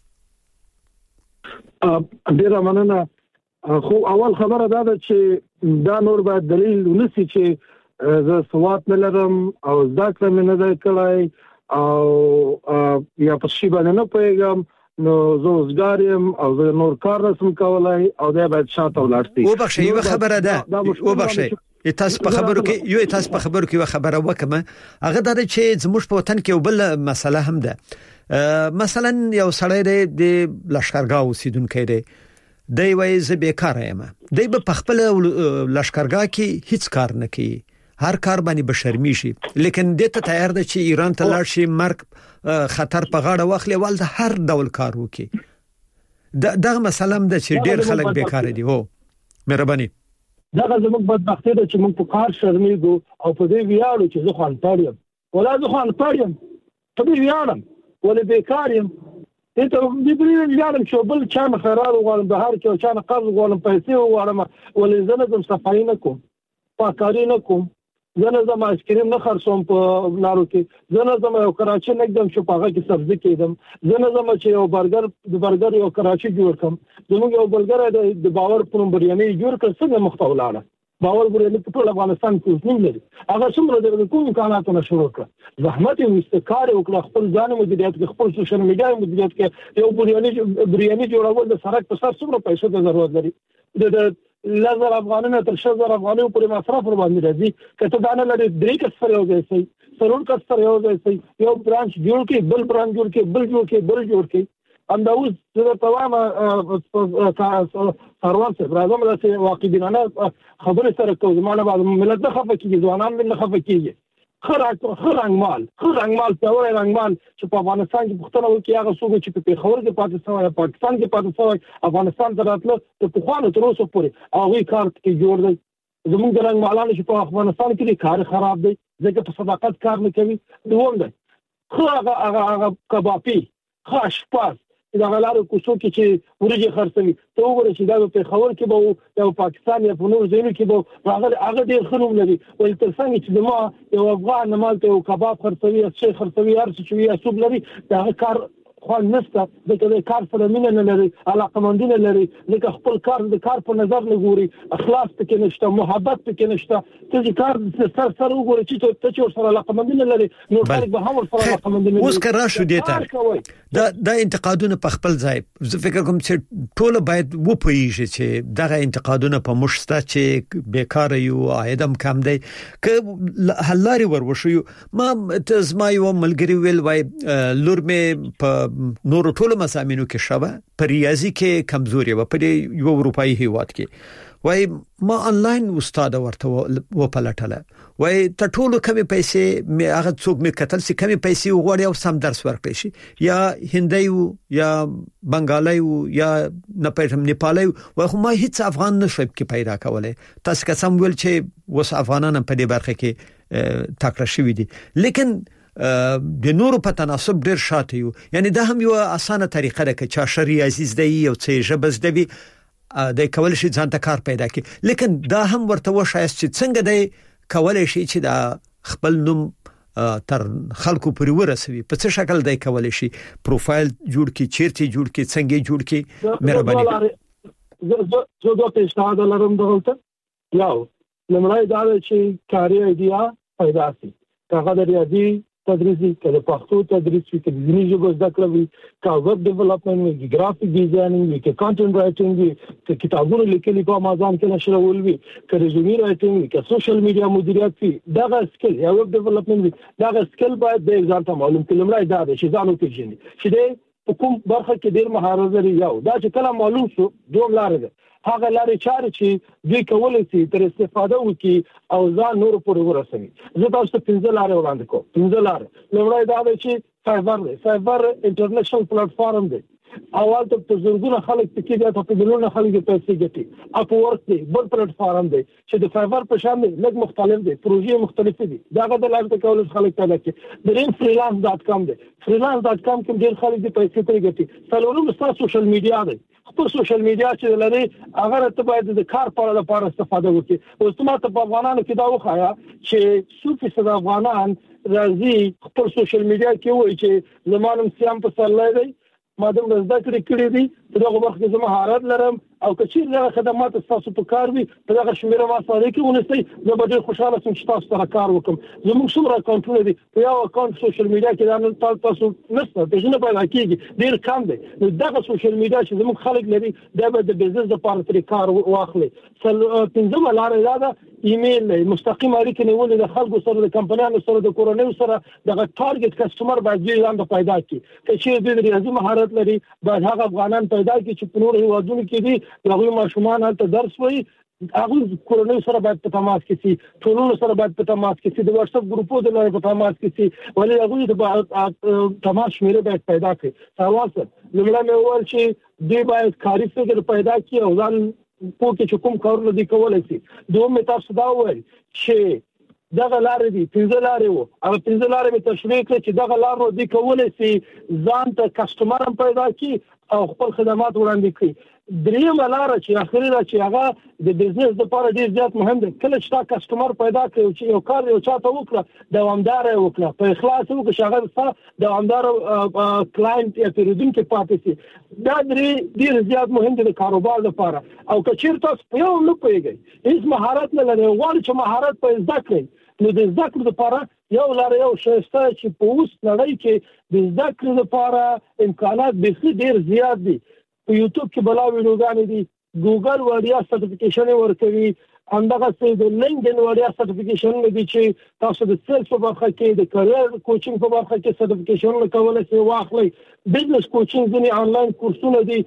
C: ډیر مننه. خو اول خبره دا ده چې دا نور باید دلیل ونسی چې زه سواد نه لرم او زده کړم نه ده کړای او یا په شی باندې نه پوهیږم، نو زه روزګار یم او زه نور کار نشم کولای او دا باید شاته ولاړ شي.
A: وبخښئ یو خبره ده، وبخښئ تاسو په خبرو کې یو خبره وکم، هغه دا چې زموږ په وطن کې یو بل مسله هم ده. مثلا یو سړی د لشکرګاه اوسیدونکی دی، دی وایي زه بیکاره یم، دی په خپل لشکرګاه کې هیڅ کار نه کوي، هر کار باندې بشرمی شي، لیکن دته تیار ده چې ایران ته لاړ شي، مرګ خطر په غاړه واخلي، ول د هر ډول کار وکي. دغه مسله ده چې ډیر خلک بیکاره دي. هو مهرباني،
C: دغه زموږ بدبختي ده چې موږ په کار شرمېږو او په دې ویاړو چې زه خو انپړ یم، ولا زه خو انپړ یم، په دې ویاړم ولې بیکار یم. ته دې پرې ویاړم چې بل چا نه خیرات وغواړم، د هر چا نه قرض وغواړم، پیسې وغواړم، ولې زه نه زم صفایي نه کوم، پاکاري نه کوم، زه نه زم آیسکریم نه خرڅوم په لارو کې، زه نه زم یو کراچي نه ږدم چې په هغه کې سبزي کېدم، زه نه زم چې یو برګر یو کراچي جوړ کړم. زموږ یو بلګری د باور پرون بریاني جوړ کړ، څنګه مخته ولاړه باور بریاني په ټول افغانستان کې نه لري، هغه څومره د کوم امکاناتو شروع کړ، زحمت یې واستکار وکړ، خپل ځان مدیریت کې، خپل سوشل میډیا مدیریت کې، یو بریاني جوړول د سرک په سر څومره پیسې ته ضرورت لري، د لزر افغانانو تر 6000 افغانانو پورې مصرف ور باندې راځي. کته دا نه لري درې کس سره یو ځای سرون کس سره یو ځای یو برانچ جوړ کې، بل برانچ جوړ کې، بل جوړ کې. ام دا اوس د تمام سروان څخه راځم چې واقعي خبره سره کوم زمانه بعد ملت نه خفه کیږي، ځوانان نه خفه کیږي. خرنګمال پیاوړی رنګمال چې په افغانستان کې پښتنه وکي، هغه څوک چې په پیښور کې پاتې شوی، پاکستان کې پاتې شوی، افغانستان ته راتله د پخوانو تر اوسه پورې هغه کار کې جوړ دی. زموږ د رنګمالانو چې په افغانستان کې کار خراب دی ځکه په صداقت کار نه کوي. دوم دی هغه کبابي خاشپاس دا غلارو کوڅو کې چې ورجه خرڅوي، ته وګورئ چې دا په خبر کې به یو پاکستان یا په نور ځایونو کې به هغه ډېر خنوم لري، ولې تر څنګه چې ما یو افغان مال ته یو کباب خرڅوي، شي خرڅوي، هر څه چې یا سوب لري، دا کار خو نشته، د کار سره مینه نه لري، علاقمندي نه لري، ځکه خپل کار د کار په نظر نه ګوري، اخلاص پکې نشته، محبت پکې نشته. ته چې کار سره وګورئ چې ته چې سره علاقمندي نه لري، نو خلک به هم سره علاقمندي نه لري.
A: اوس کرا شو دیته دا انتقادونه په خپل ځای، زه فکر کوم چې ټول باید وپوهیږي چې دغه انتقادونه په مشسته چې بیکاره یو عایدم کم دی، که حلاري وروشو. ما تزما یو ملګری ویل وای لور مې په نور ټول مسامینو کې شوه، په ریاضي کې کمزوري و، په یو اروپאי هیواد کې وای ما انلاین استاد ورته و پلټله وای ته ټول کمی پیسې می هغه څوک می کتل سي کمی پیسې وغوړي او سم درس ورکړي شي یا هندي یا بنگالي یا نه پېژم نیپالي وای خو ما هیڅ افغان نشم کې پیدا کولای تاسو که سم ویل چې وس افغانان په دې برخه کې تکړه شوی دي لیکن د نورو په تناسب ډیر شاته یو یعنی دا هم یو اسانه طریقه ده چې شری عزیز دی او څه جبز دی د کول شي ځان ته کار پیدا کی لیکن دا هم ورته وشایست چې څنګه دی کول شي چې دا خپل نوم تر خلکو پورې ورسوي په څه شکل دی کول شي پروفایل جوړ کی چیرته جوړ کی څنګه جوړ کی مهرباني
C: زه دوه پیشنهاد لرم دلته یو لمړی دا چې کاري ایډیا پیدا شي هغه د ریاضي تدریسي کله پښتو تدریس وي کله ځینې ژبه زده کړه وي کا ویب ډیولپمنټ وي ګرافیک ډیزاینینګ وي کې کانټنټ رائټینګ وي کې کتابونه لیکلي په امازون کې نشرول وي کې ریزومي رائټینګ وي کې سوشل میډیا مدیریت وي دا سکل یا ویب ډیولپمنټ وي دا سکل باید د ځان ته معلوم کړي لمړی دا چې ځان وپېژني چې د کوم برخه کې ډیر مهارت لري یو دا چې کله معلوم شو دوه لارې ده هغه لارې چارې چې دوی کولای شي تر استفاده وکړي او ځان نور پورې ورسوي زه تاسو ته 15 لارې وړاندې کوم 15 لارې لومړی دا دی چې فایبر انټرنیشنل پلیټفارم دی اول ته زرګونه خلک پکې دي په ملیونونه خلک پیسې ګټي اپ ورک دی بل پلیټفارم دی چې د فایبر په شان دی لږ مختلف دی پروژې مختلف دي داغه د لارې کول خلک پیدا کوي دریم freelance.com دی freelance.com کې ډېر خلک دي پیسې ترې ګټي څلورم ستاسو سوشل میډیا دی خپل سوشل میډیا چې لري هغه ته باید د کار په اړه استفاده وکړي اوس ته په افغانانو کې دا وخایا چې 100% افغانان راځي خپل سوشل میډیا کې وایي چې زمونږ سیام په سر لای ما د زده کړې دي په دغه وخت کې زما مهارت لرم او کچیر دغه خدمات تاسو په کار وي په دغه شمیره ما سره کې ونسي زه به ډېر خوشاله شم چې تاسو سره کار وکم زموږ څومره اکاونټونه دي په یو اکاونټ سوشل میډیا کې دا تاسو نشته د جنه په حقیقت ډېر کم دي دغه سوشل میډیا چې زموږ خلک لري دا به د بزنس لپاره تر کار واخلي پنځمه لارې دا ایمیل مستقیم اړیکه نیول د خلکو سره د کمپنیانو سره د کورونیو سره دغه ټارګټ کسٹمر باندې ځان پیدا کړي چې د ریاضي مهارت لري باید هغه افغانان پیدا کړي چې په نورو هیوادونو کې دي هغه ماشومان هلته درس وایي هغه کورونیو سره باید په تماس کې سي ټولونو سره باید په تماس کې سي د واتس اپ ګروپونو د لارې په تماس کې سي ولې هغه د تماس شمیره باید پیدا کړي تاسو لمړی مې وویل چې دوی باید کاري فکر پیدا کړي او ځان په کې چې کوم کارونه دي کولای شي دوه مې تاسو دا وایي چې دغه لارې دي 15 لارې وو او 15 لارې مې تشریح کړې چې دغه لارې دي کولای شي ځان ته کسٹمر هم پیدا کړي او خپل خدمات وړاندې کړي دریم لار چې اخري را چې هغه د بزنس لپاره ډیر زیات مهم دی کله چې تا کسٹمر پیدا کړو چې یو کار یو چاته وکړه دوامدار وکړه په اخلاص وکړه چې هغه دوامدار کلاینټ یا پیرودونکو پاتې شي دا ډیر زیات مهم دی د کاروبار لپاره او که چیرته تاسو په یو نه پیږئ هیڅ مهارت نه لرئ غواړئ چې مهارت په زده کړئ نو د زده کړې لپاره یو لار یو شایسته چې په اوس نړۍ کې د زده کړې لپاره امکانات به ډیر زیات دي په یوټیوب کې بلا ویډیوګانې دي ګوګل وړیا سرټیفیکیشن ورکوي همدغه څه د لینکډین وړیا سرټیفیکیشن دي چې تاسو د سیلز په برخه کې د کرییر کوچینګ په برخه کې سرټیفیکیشن کولای شئ واخلئ بزنس کوچینګ ځینې آنلاین کورسونه دي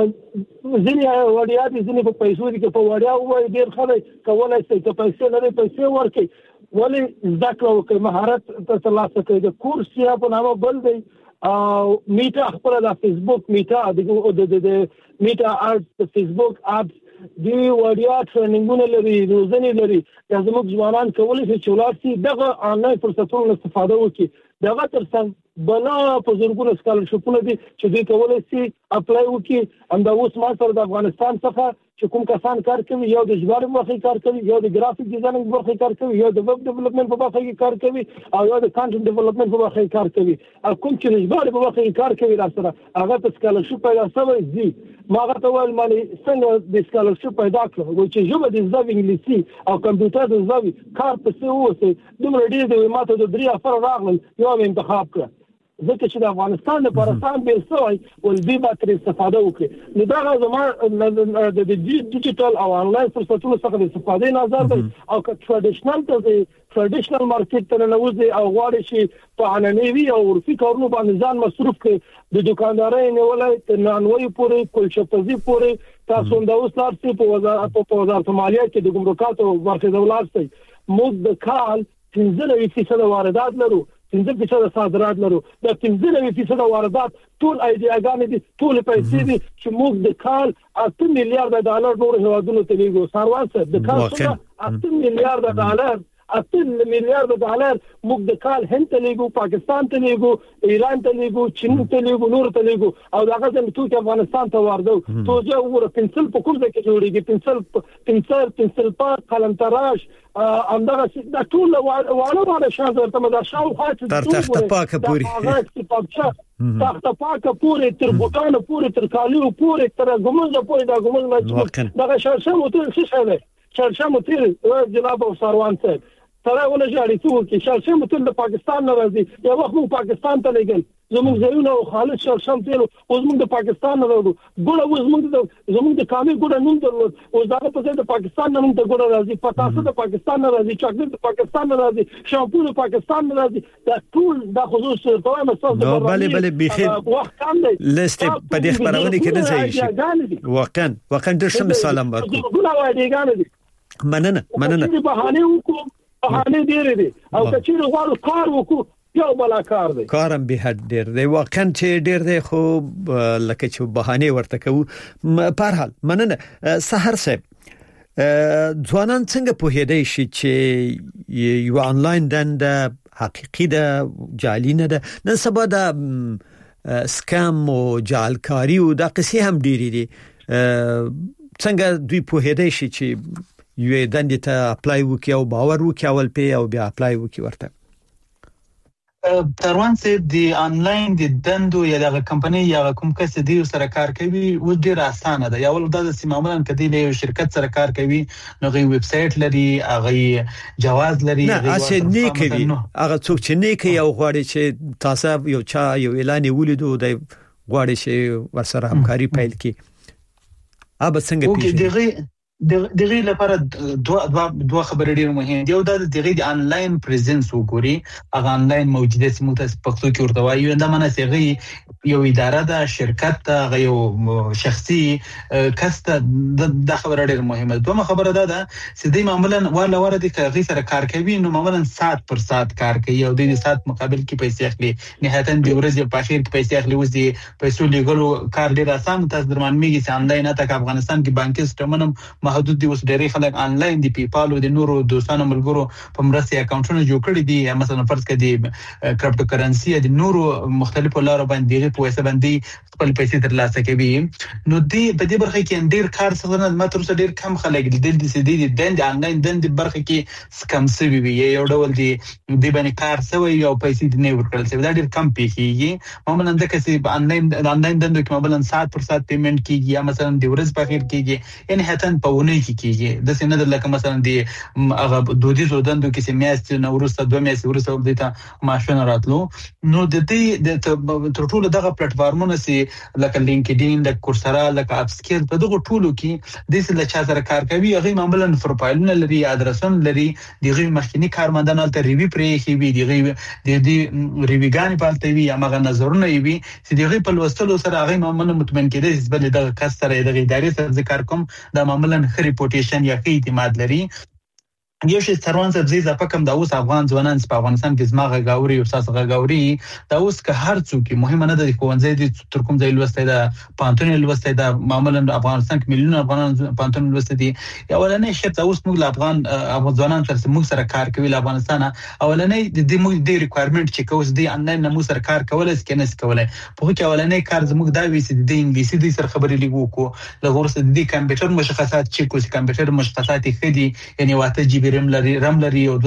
C: ځینې وړیا دي ځینې په پیسو دي په وړیا وایي ډېر خلک کولای شي چې پیسې لري پیسې ورکړي ولې زده کړه وکړي مهارت ترلاسه کړي د کورس یا په نامه بل دی او میټا خپل د فیسبوک میټا د میټا ارت د فیسبوک اپس دی وړیا ټریننګونه لري روزنې لري چې زموږ ځوانان کولای شي چې ولاسي دغه آنلاین فرصتونو استفاده وکړي دغه ترڅنګ بلا په زرګونو سکالرشپونه دي چې دوی کولای شي اپلای وکړي همدا اوس ما سره د افغانستان څخه چې کوم کسان کار کوي یو د ژباړې برخه کار کوي یو د ګرافیک ډیزاینینګ برخه کار کوي یو د ویب ډیولپمنټ په برخه کې کار کوي او یو د کانټنټ ډیولپمنټ په برخه کې کار کوي او کوم چې د ژباړې په برخه کې کار کوي راسره هغه ته سکالرشپ پیدا شوی دی ما هغه ته ویل مالي څنګه د سکالرشپ پیدا کړو چې ژبه د زده انګلیسي او کمپیوټر د زده کار په څه ووسه دومره ډیر دی ماته د 3 افر راغلل یو انتخاب کړ ځکه چې د افغانستان د پرستان بیل سوی ول دې به تر استفاده وکړي. نو دا زموږ د ډیجیټل او انلاین فرصتونو څخه د استفادې نظر دی او که ټریډیشنل مارکیټ ته نوځي او غواړي چې په عنعنوي او عرفي کارونو باندې ځان مصروف کړي د دکاندارۍ نیولای ته نانوي پورې کلچپزي پورې تاسو د اوسلارسي په وزارت مالیه کې د ګمرکاتو ورکړه دولت موږ د کال 15% واردات لرو 15% صادرات لرو د 15% واردات ټول ایډیاګانې دي ټول پیسې دي چې موږ د کال 8 میلیارډ ډالر نور هیوادونو ته لیږو سروانسه د کال څخه 8 میلیارډ ډالر 8 میلیارډ ډالر موږ د کال هند ته لیږو پاکستان ته لیږو ایران ته لیږو چین ته لیږو نور ته لیږو او دا غوښتل ټول افغانستان ته واردو توجه وره پنسل په کوم ځای کې جوړیږي پنسل پاک قلم تراش همدغه د ټول واړه شاته ورته مدار شاو خاطر
A: تر تخته پاکه پوری
C: تخته پاکه پوری تر بوتانو پوری تر کالیو پوری تر ګمونځ پوری دا ګمونځ دا شرشم او څه څه ده شرشم او جناب او سروان صاحب سره ونه جاري څو کې شرشم ټول د پاکستان نه راځي یو وخت موږ پاکستان ته لګل زموږ ځایونه او خالص شرشم تیر او زموږ د پاکستان نه راغلو ګوره زموږ د کامل ګوره نوم درلود او دا په ځای د پاکستان نه موږ ګوره راځي پتاسه د پاکستان نه راځي چاکلیټ د پاکستان نه راځي شامپو د پاکستان نه راځي دا ټول د خصوص ته مساس
A: نو بله بخیر لست په دې خبرونه کې نه ځای واقعا د شم سلام ورکو
C: ګوره وایي ګانې مننه بهانه وکړو بهانه ډېر دي او کچې غواړو کار وکړو یو بلا کار دی
A: کارم به حد ډېر دی واقعا چې ډېر دی خو لکه چې بهانه ورته کوو په هر حال مننه سحر صاحب ځوانان څنګه پوهېدای شي چې یو انلاین دنده حقيقي ده جعلي نه ده نن سبا د سکام او جعلکاری او د قصې هم ډېری دي څنګه دوی پوهېدای شي چې یو دندې ته اپلای وکي او باور وکي اول په او بیا اپلای وکي ورته
D: تروان سي د انلاین د دندو یا د کمپنۍ یا کوم کس دی سره کار کوي و ډیر اسانه ده یا ول د سیماملن کدي له شرکت سره کار کوي نو غي ویب سټ لري هغه جواز لري
A: نه اسی نه کوي هغه څوک چې نه کوي او غواړي چې تاسو یو اعلان ولیدو د غواړي چې ورسره همکاري پیل کړي اب څنګه پیښه
D: دغه لپاره دوه خبرې ډېر مهمه دي او د دغه د انلاین پریزنس وګوري هغه انلاین موجودیت متس پښتو کې ورته وایي دا معنی چې یو اداره ده شرکت ته یو شخصي کس ته د خبره ډېر مهمه ده دوه خبره ده چې د معمولا ولا دي چې سره کار کوي نو معمولا ساعت پر ساعت کار کوي او د ساعت مقابل کې پیسې اخلي نهایتاً د ورځې په اخر کې پیسې اخلي اوس دي پیسې لګولو کار ډېر اسان تاسو درمان میږي چې انلاین ته افغانستان کې بانکي سیستمونه محدود دي اوس ډېری خلک انلاین دي پیپال او د نورو دوستانو ملګرو په مرسته اکاونټونه جوړ کړي دي مثلا فرض کړئ د کرپټو کرنسي د نورو مختلفو لارو باندې په وسه باندې خپل پیسې ترلاسه کوي نو دی په دې برخه کې ډېر کار څنګه ماتر سره ډېر کم خلک دي د سې دي د انلاین د برخه کې سکم سوي وي یو ډول دي د باندې کار سوي او پیسې نه ورکړل سي دا ډېر کم پیږي معمولا د کسي انلاین دندو کې معمولا ساعت پر ساعت پیمنٹ کیږي یا مثلا د ورځ په اخر کېږي یعنی هتن په ونه کیږي د سینه د لکه مثلا دی هغه دودیزو دندو کې سیمیاست نو ورسته دوه میاشتې ورسته د ماشين راتلو نو د دې د ټولو دغه پلیټ فارمونه سي لکه لینکډین د کورسرا لکه اپ سکیل په دغه ټولو کې د سل چا سره کار کوي هغه معمولا پروفایلونه لري ادرسونه لري دغه مخکنی کارمندان ته ریوی پرې کوي دغه د ریویګان پالته وي هغه نظرونه وي چې دغه په لوستلو سره هغه معمولا مطمئن کېدای چې بل دغه کس سره دغه ادارې سره ذکر کوم د معمولا ریپوټیشن یا اعتماد لري یو شی سروان صاحب زیاده پکم د اوس افغان ځوانان په افغانستان کې زماغه گاوري او ساس غاوري دا اوس که هر څوک مهمه نه د کوونځي د تر کوم ځای لوستي دا پانتون لوستي دا معمولا افغانستان کې میلیون افغانان پانتون لوستي دي اولنې شرط اوس موږ افغان ځوانان سره موږ سره کار کوي له افغانستان اولنې د موږ د ریکوایرمنت چې کوس دی انلاین نو سره کار کول اس کې نه کولای په کې اولنې کار زموږ دا وی سي د انګلیسي د سره خبرې لګو کو له ورسره د کمپیوټر مشخصات چې کوس کمپیوټر مشخصات خدي یعنی واته جی بي رام لري او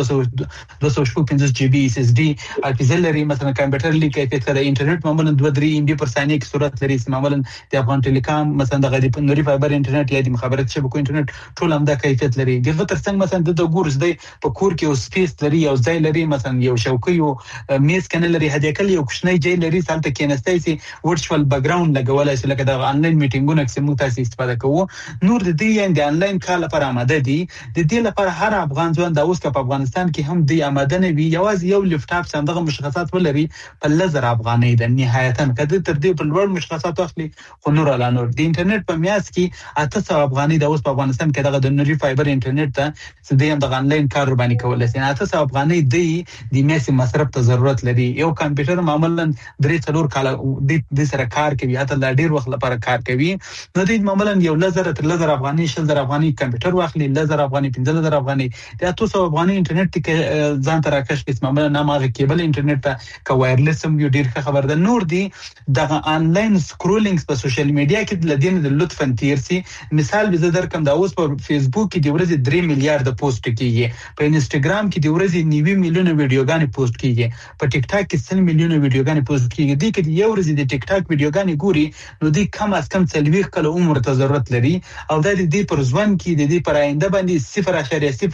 D: 255 جی بي اس اس ډي حافظه لري. مثلا کمپیوټر لیک کیفیت د انټرنیټ معمولا 2-3 ام بي پر ثانیه کې صورت لري. معمولا د افغان ټلیکام مثلا د غریب نوري فایبر انټرنیټ یا د مخابرات شبکو انټرنیټ ټول هم د کیفیت لري. دغه ترڅنګ مثلا د ګورس دی په کور کې او سپیس لري او ځای لري. مثلا یو شوکي او میز کنه لري هدیکل یو کوچنی ځای لري سالته کېنستای سي ورچوال بیک گراوند لګولای سي لکه د انلاین میټینګونو کې موږ تاسو استفاده کوو. نور د دې د انلاین کار لپاره آماده دي. د دې لپاره هر افغان ځوان د اوس په افغانستان کې هم دی آماده نه وي یوازې یو لپټاپ څنګه مشخصات ولري په 1000 افغانۍ د نهایتا کده تر دې په لوړ مشخصات اخلي خو نور اعلان د انټرنیټ په میاس کې 800 افغانۍ د اوس په افغانستان کې دغه د نوري فایبر انټرنیټ ته سدي هم د انلاین کار باندې کولای شي. 800 افغانۍ د میاس مصرف ته ضرورت لري. یو کمپیوټر معمولا 3-4 کال د سره کار کوي حتی د ډیر وخت لپاره کار کوي. نو د معمولا یو 1000 افغانۍ 6000 افغانۍ کمپیوټر واخلي 1000 افغانۍ 15000 افغانۍ د 800 افغانۍ انټرنیټ کې ځان تر راکش کې معمولا نامه کیبل انټرنیټ ته کا وایرلیس هم یو ډیر خبر ده. نور دی د انلاین سکرولینګ په سوشل میډیا کې د لدین د لطفا تیرسي مثال به درکم دا اوس په فیسبوک کې د ورځې 3 میلیارډ پوسټ کیږي. په انستګرام کې د ورځې 9 میلیونه ویډیوګانې پوسټ کیږي. په ټیک ټاک کې 100 میلیونه ویډیوګانې پوسټ کیږي. د کې یو ورځې د ټیک ټاک ویډیوګانې ګوري نو د کم از کم 40 کال عمر ته ضرورت لري او د دې پر ځوان کې د دې پر آینده باندې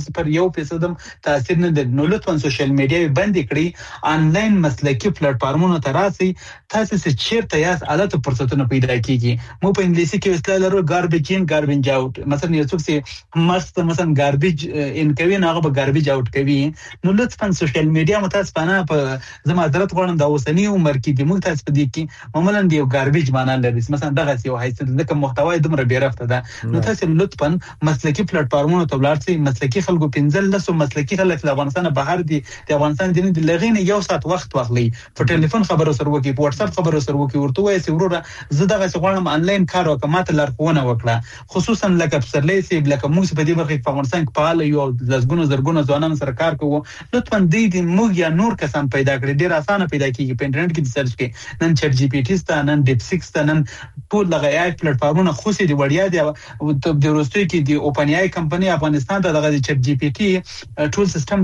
D: 0.001% تاثیر نه د نو لطفا سوشل میډیا باندې کړی انلاین مسلکی پلیټ فارمونو ته راسي تاسو چې چیرته یاست الات فرصتونه پیدا کیږي. مو په انګلیسي کې اصطلاح لرو ګاربیج ان ګاربیج اوټ. مثلا یو څوک چې مست مثلا ګاربیج ان کوي نه هغه ګاربیج اوټ کوي. نو لطفا سوشل میډیا متاسفانه په زما حضرت غواړم د اوسنی عمر کې د موږ تاسو په دې کې معمولا د یو ګاربیج معنی لري. مثلا دغه یو حیثیت د کوم محتوای دمر بیرفته ده. نو تاسو لطفا مسلکی پلیټ فارمونو ته ولاړ شئ. مسلکی خلکو 15 مسلکی خلک د افغانستان بهر دي د افغانستان د لغین یو ساعت وخت واخلي په ټلیفون خبرو سره وکي په واتس اپ خبرو سره وکي ورته وایي چې وروره زه دغه غواړم انلاین کار وکم ماته لارښوونه وکړه خصوصا لکه پسرلې سي لکه موږ په دې برخه په افغانستان کې فعال یو لږګونو زرګونو ځوانان سره کار کوو. لطفا دې موږ یا نور کسان پیدا کړی ډیر اسانه پیدا کیږي په انټرنیټ کې سرچ کې نن چټ جی پی ټی ستا نن ډیپ سکس تا نن ټول لغه آی پلیټ فارمونه خو سي دی وړیا دی د روستوي کې دی اوپن آی کمپنی افغانستان ته دغه چټ جی پی ټی ټول سیستم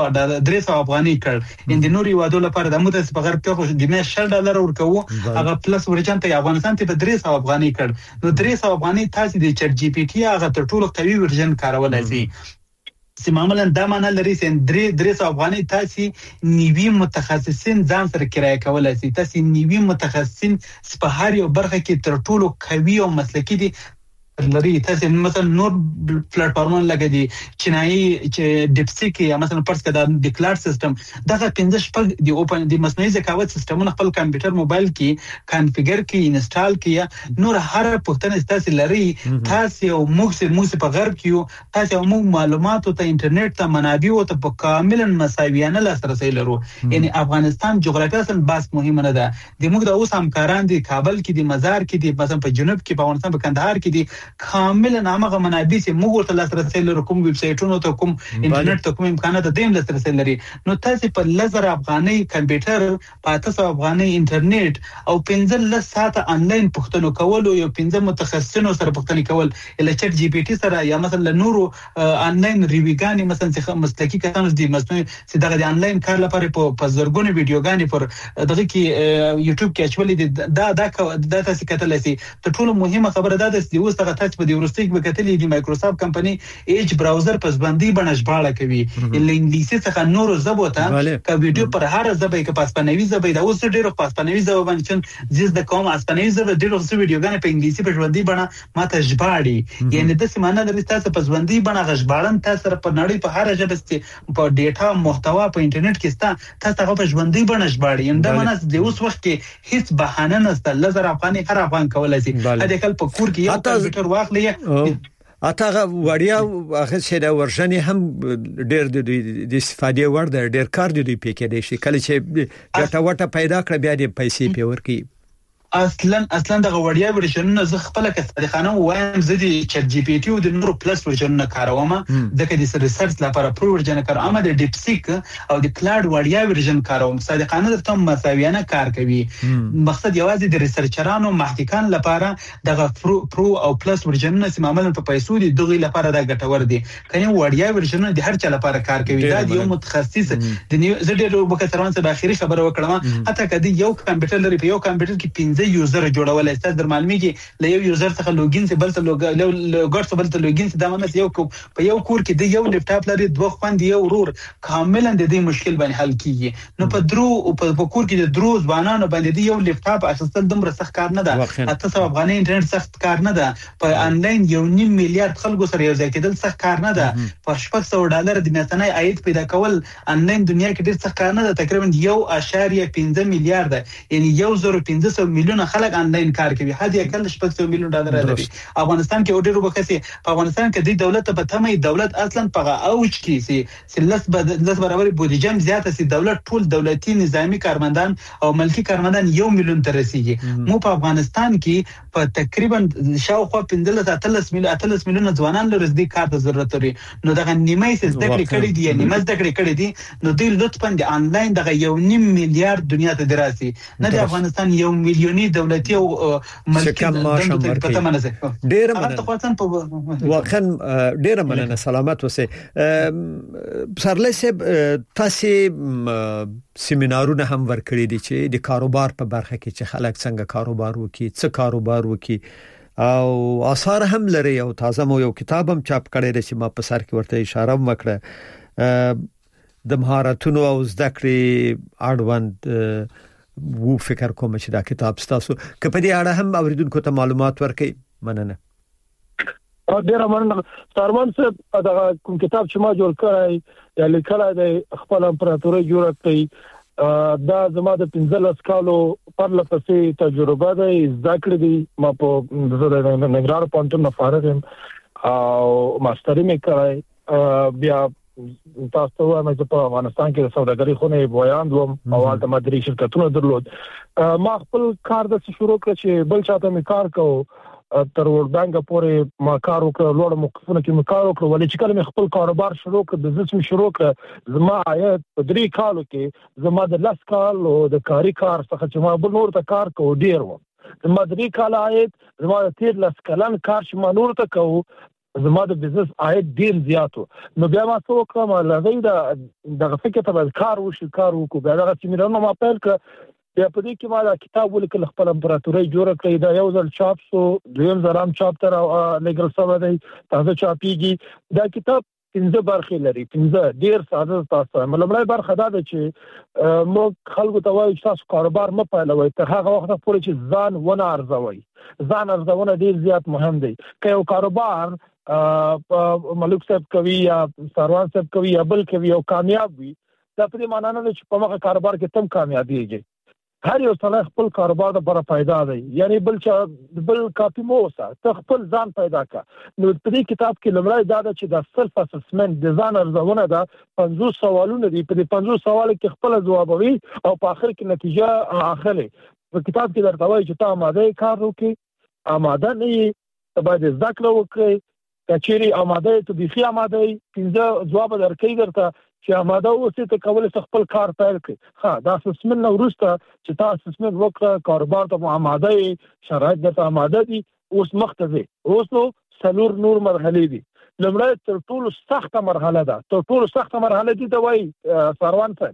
D: 300 افغانۍ کړ ان د نوري وادو لپاره د مدرسې په غرب کې خو د $10 ورکوو هغه پلس ورچان ته افغانستان ته 300 افغانۍ کړ. نو 300 افغانۍ تاسو د چټ جی پی ټی هغه تر ټولو قوي ورژن کارولای شي. معمولا دا معنی لري چې 300 افغانۍ تاسو نیوي متخصصین ځان سره کرایه کولای شي. تاسو نیوي متخصصین په هر یو برخه کې تر ټولو قوي او مسلکي دي لري. تاسو مثلا نور پلیټ فارمونه لکه دي چینایي چې ډیپسیک یا مثلا پرس کدا د کلاود سیستم دغه 15 شپږ دی اوپن دی مصنوعي ذکاوت سیستمونه خپل کمپیوټر موبایل کې کنفیګر کې انسټال کې نور هر پښتنه تاسو لري. تاسو او موږ په غرب کې تاسو موږ معلوماتو ته انټرنیټ ته منابع او ته کاملا مساویانه لاسرسي لرو. یعنی افغانستان جغرافیه اصلا بس مهمه نه ده. د موږ د اوس همکاران دي کابل کې دي مزار کې دي مثلا په جنوب کې په افغانستان په کندهار کې دي کاملا هغه منابع چې موږ ته لاسرسي لرو کوم ویب سایټونو ته کوم انټرنیټ ته کوم امکانات د لاسرسي لري. نو تاسو په 1000 افغانۍ کمپیوټر په 800 افغانۍ انټرنیټ او 15 ساعت انلاین پښتنو کول او 15 متخصصینو سره پښتني کول ال چټ جی پی ټی سره یا مثلا نورو انلاین ریویګانی مثلا چې مسلکی کسانو دي مصنوعي چې دغه انلاین کار لپاره په زرګونو ویډیوګانی پر دغه کې یوټیوب کې اچولې دا تاسو کتلای شئ. ته ټول مهمه خبره ده چې اوس دغه تاسو په دې ورستۍ کې وکتلې د مایکروسافټ کمپنی ایج براوزر په ځبندي بڼه ژباړه کوي ال انګلیسي څخه نورو ژبو ته کا ویډیو پر هر ژبه کې پاسپانوي ژبه دا اوس ډیرو پاسپانوي ژبه باندې چې د کوم اسپانوي ژبه ډیرو ویډیوګانې په انګلیسي په ژبندي بڼه ماته ژباړي. یعنی د سیمانه د تاسو په ژبندي بڼه ژباړن تاسو په نړۍ په هر ژبه کې په ډیټا محتوا په انټرنیټ کې تاسو هغه په ژبندي بڼه ژباړي. دا معنی د اوس وخت کې هیڅ بهانه نشته. 1000 افغانۍ هر افغان کولای شي د کل په کور کې یو کمپیوټر واخلي.
A: اته وړیا هغه چې دا ورژن هم ډېر د استفادې وړ ډېر کار دی پکې دی شي کله چې ګټه وټه پیدا کړ بیا د پیسې په ورکی
D: اصلا د وړیا ورژنونه زه خپل کثرخانه وایم زه د چټ جی پی ټي او د نورو پلس ورژنونه کاروم ځکه د ریسرچ لپاره پرو ورژن کاروم د ډیپسیک او د کلاود وړیا ورژن کاروم صادقانه درته مساویانه کار کوي مقصد یوازې د ریسرچرانو محققان لپاره د پرو او پلس ورژنونه معمولا په پیسو دي دغه لپاره دا ګټور دي کني وړیا ورژنونه د هر چا لپاره کار کوي دا یو متخصص د زه ډېر وبکتران څخه اخیری خبره وکړم حتی کدی یو کمپیوټر لري په یو کمپیوټر کې 15 یوزر جوړول استاد در معلومیږي له یو یوزر څخه لوګین څخه بل څه لوګر څخه بل څه لوګین څخه د ممس یو په یو کور کې د یو لپټاپ لري دوه خوند یو ورور کاملا د دې مشکل باندې حل کیږي نو په درو په کور کې د درو ځوانانو باندې یو لپټاپ اخیستل دومره سخت کار نه ده حتی سبب غنی انټرنیټ سخت کار نه ده په انلاین 1.5 میلیارډ خلکو سره یو ځای کېدل سخت کار نه ده پر $600 د میاشتنۍ عاید پیدا کول انلاین دنیا کې ډېر سخت کار نه ده تقریبا 1.5 میلیارډ یعنی 1.5 میلیون خلک انلاین کار کوي هدي اقل $600 میلیون لري افغانستان کې اورډر وکړي په افغانستان کې د دولت په تمه دولت اصلا په اوج کې سي لس برابر بودیجه زیاته سي دولت ټول دولتي نظامی کارمندان او ملکی کارمندان 1 میلیون تر رسیدي مو په افغانستان کې په تقریبا شاوخوا 15 میلیون ځوانان لري د کار د ضرورت لري نو دغه نیمه سي ذکر کړی دی نیمه ذکر کړی دی نو د لطفا د انلاین دغه 1.5 میلیارډ دنیا ته دراسي نه د افغانستان 1 میلیونی دولتي او ملکی په تمه نه
A: ډیر مننه واخن ډیر مننه سلامت اوسه سرلی صاحب تاسو سیمینارونه هم ورکړي دي چې د کاروبار په برخه کې چې خلک څنګه کاروبار وکړي څه کاروبار وکړي او آثار هم لري او تازه مو یو کتاب هم چاپ کړی دی چې ما په سر کې ورته اشاره وکړه د مهارتونو او زده کړې اړوند وو فکر کوم چې دا کتاب تاسو که په دې اړه هم اوریدونکو ته معلومات ورکړئ مننه
C: ډیر مننه سارمن صاحب دا کوم کتاب چې ما جوړ کړی یا لیکلای دی خپل امپراتوري جوړ کړی دا زما د 15 کالو پر لپسې تجربه ده زده کړې دي ما په نګران پونتون نه فارغ او ماستری مې کړی بیا تاسو وایم چې په افغانستان کې د سوداګرۍ خونې بویان دوم او د مدري شرکتونو درلود ما خپل کار د شروع کړ چې بل چاته مې کار کوو تر ورډنګ پورې ما کار وکړ لوړ موقفونه کې مې کار وکړ ولې چې کله مې خپل کاروبار شروع کړ بزنس مې شروع کړ زما عاید په 3 کالو کې زما د 10 کالو د کاری کار څخه چې ما بل نور ته کار کوو ډیر و زما 3 کال عاید زما د 13 کلن کار چې ما نور ته کوو زما د بزنس عاید ډیر زیات نو بیا ما څه وکړم لږه د فکر ته کار وکړو بیا دا چې مې ما پیل کړ بیا په دې کې ما دا کتاب ولیکل خپل امپراتوري جوړ کړی دا یو ځل چاپ شو دویم ځل چاپ تر لګل سره دی تاسو چاپیږي دا کتاب 15 برخې لري 15 ډیر ساده تاسو ملمړی برخه دا ده چې مو خلکو ته وایي تاسو کاروبار مه پیلوئ تر هغه وخت پورې چې ځان ونه ارزوي ځان ارزونه ډیر زیات مهم دی که یو کاروبار ملک صاحب کوي یا سروان صاحب کوي یا بل کوي او کامیاب وي دا په دې معنی نه چې په هغه کاروبار کې تم کامیابیږي هر یو څه خپل کاروبار د لپاره پیدا دی یعنی بل کاپی مو وسه ته خپل ځان پیدا کا نو په دې کتاب کې لمړی دا چې د سلف اسسمنت د ځان ارزونه ده 50 سوالونه دي په دې 50 سوال کې خپل جوابوي او په اخر کې نتیجه اخلي په کتاب کې درته وایي چې ته آماده کار وکړي آماده نه ته باید ذکر وکړي کچېری آماده ته بيخي آماده 15 جواب درکې درته چې آماده اوسې ته کول خپل کار پیل کړي ها دا اسسمنت نو ورسته چې تاسو اسسمنت وکړه کاروبار ته آماده شرایط ته آماده دي اوس مختزي اوس نو سلور نور مرحله دي لمړی تر ټولو سخته مرحله ده تر ټولو سخته مرحله دي دا وایي سروان صاحب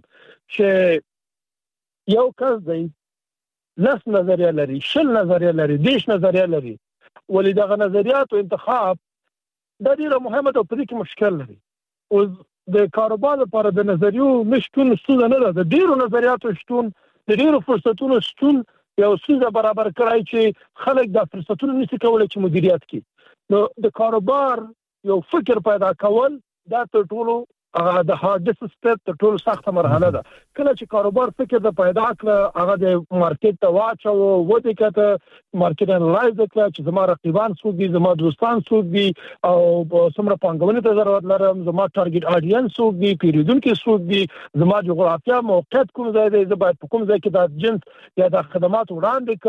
C: چې یو کس دی لس نظریه لري شل نظریه لري دیش نظریه لري ولې دغه نظریات او انتخاب دا ډیره مهمه ده په دې کې مشکل لري او د کاروبار لپاره د نظریو نشټون ستونزه نه ده د ډیرو نظریاتو شتون د ډیرو فرصتونو شتون یو څه برابر کړای چې خلک د فرصتونو نشي کولای چې مدیریت کړي نو د کاروبار یو فکر پیدا کول دا تر ټولو د هارډست سټپ ته ټول سخته مرحله ده کله چې کاروبار فکر د پیدا کړ هغه د مارکیټ ته واچو و دې کته مارکیټ انالایز کړ چې زما رقیبان څوک دي زما دوستان څوک دي او څومره پانګونې ته ضرورت لرم زما ټارګټ اډینس څوک دي پیریدونکو څوک دي زما جغرافیا موقعیت کوم ځای دی زه باید په کوم ځای کې د جنس یا د خدمات وړاندې کوم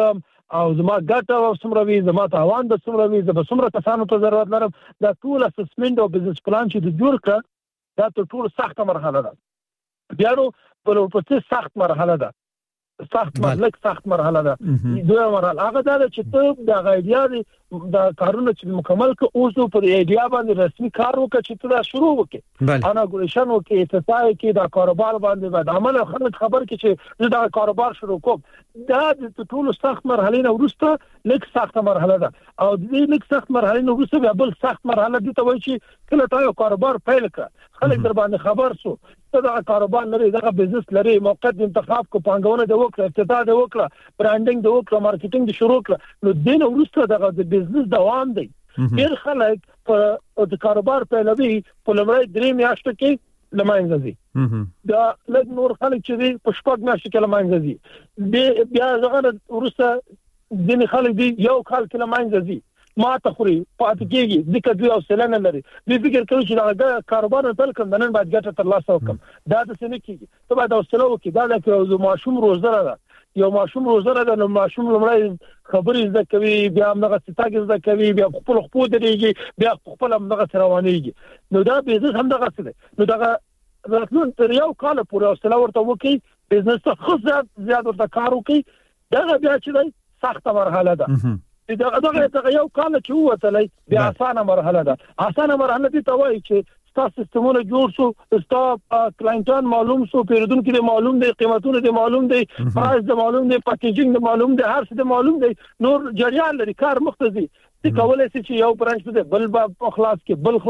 C: او زما ګټه څومره وي زما تاوان د څومره وي د څومره کسانو ته ضرورت لرم دا ټول اسسمنت او بزنس پلان چې د جوړ کړ دا ټول سخته مرحله ده بیا نو په پروسس سخت مرحله ده سخت مرحله ده دوه مرحله هغه دا چې ته د غایډیا د کارونه چې مکمل ک اوس په ایډیا باندې رسمي کار وکړي چې ته دا شروع وکړي اناګوریشن وکړي افتتاح کې دا کاروبار باندې بعد عمل خبر کې چې دا کاروبار شروع کوم دا د ټول سخت مرحله نه وروسته لږ سخت مرحله ده او دې لږ سخت مرحله نه وروسته بیا بل سخت مرحله دي ته وایي چې کله تا یو کاروبار پیل کړ خلک در باندې خبر سو دا کاروبار لري دا بزنس لري موقت انتخاب کو پانګونه د وکړه افتتاح د وکړه برانډینګ د وکړه مارکیټینګ د شروع کړه نو دین وروسته د بزنس دوام دی ډیر خلک په کاروبار پیلوي په لمړی 3 میاشتو کې لمانځي دي دا لږ نور خلک چې دي په شپږ میاشتو کې لمانځي دي بیا ځغه وروسته ځینې خلک دي یو کال کې لمانځي دي ما تخوري پاتې کېږي د کډوي او سلنه لري د فکر کوي چې دا کاروبار په کل نن باید ګټه ترلاسه وکم دا د سنې کېږي ته باید اوسلو کې دا د ماشوم روزره ده یو ماشوم روزره ده نو ماشوم لمړی خبرې زده کوي بیا موږ ستاګ زده کوي بیا خپل خپل درېږي بیا خپل موږ روانيږي نو دا بزنس هم دغه څه نو دغه راتلون تر یو کال پورې اوسلو ورته وکي بزنس ته خو زیات ورته کار وکي دا بیا چې سخته مرحله ده دغه یو کال چې وته بیا اسانه مرحله ده اسانه مرحله دي ته وایي چې تاسو سیستمونه جوړ شو تاسو کلاینټان معلوم شو پیرودونکو دې معلوم دي قیمتونه دې معلوم دي پرایس دې معلوم دي پیکیجینګ دې معلوم دي هر څه دې معلوم دي نور جریان لري کار مختزي چې کولای شي چې یو برانچ ته بل خلاص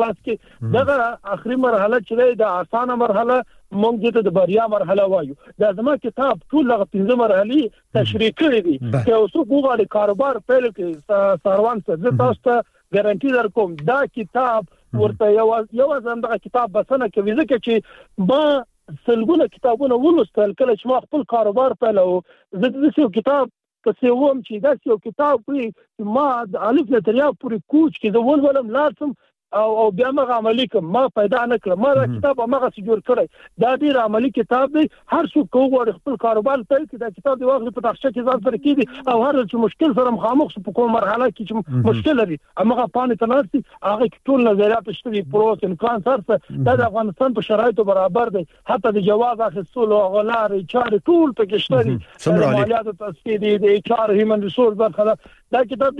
C: کې دغه اخري مرحله چې د اسانه مرحله مونږ ته د بریا مرحله وایو دا زما کتاب ټول هغه 15 مرحلې تشریح کړې دي چې اوس وګورئ کاروبار پیل کې ساروان څه تاسو ته ګارانټي درکوم دا کتاب ورته یو ځندغه کتاب بسنه کوي ځکه چې ما سلګونه کتابونه ولوستل کله چې ما خپل کاروبار پیلو زه د یو کتاب څه ووم چې دا یو کتاب پری ما د الف نه تر یو پوری کوچ کې د ولولم لازم او بیا ما عملی کوم ما پیدا نه کړم ما دا کتاب هغه څه جوړ کړی دا ډیر عملی کتاب دی هر څوک کوغور خپل کاروبار پیل کړي دا کتاب دی واخلي په تخته کې ځان سره کیږي او هر څه مشکل سره مخامخ په کومه مرحله کې چې مشکل لري هغه پانه تناسي هغه ټول نظریات شته پروس امکان سره د افغانستان په شرایطو برابر دی حتی د جواز اخیستلو غلار چاري ټول په کې شته دي مالیات تاسیس دي د HR هیومن ریسورس برخه دا کتاب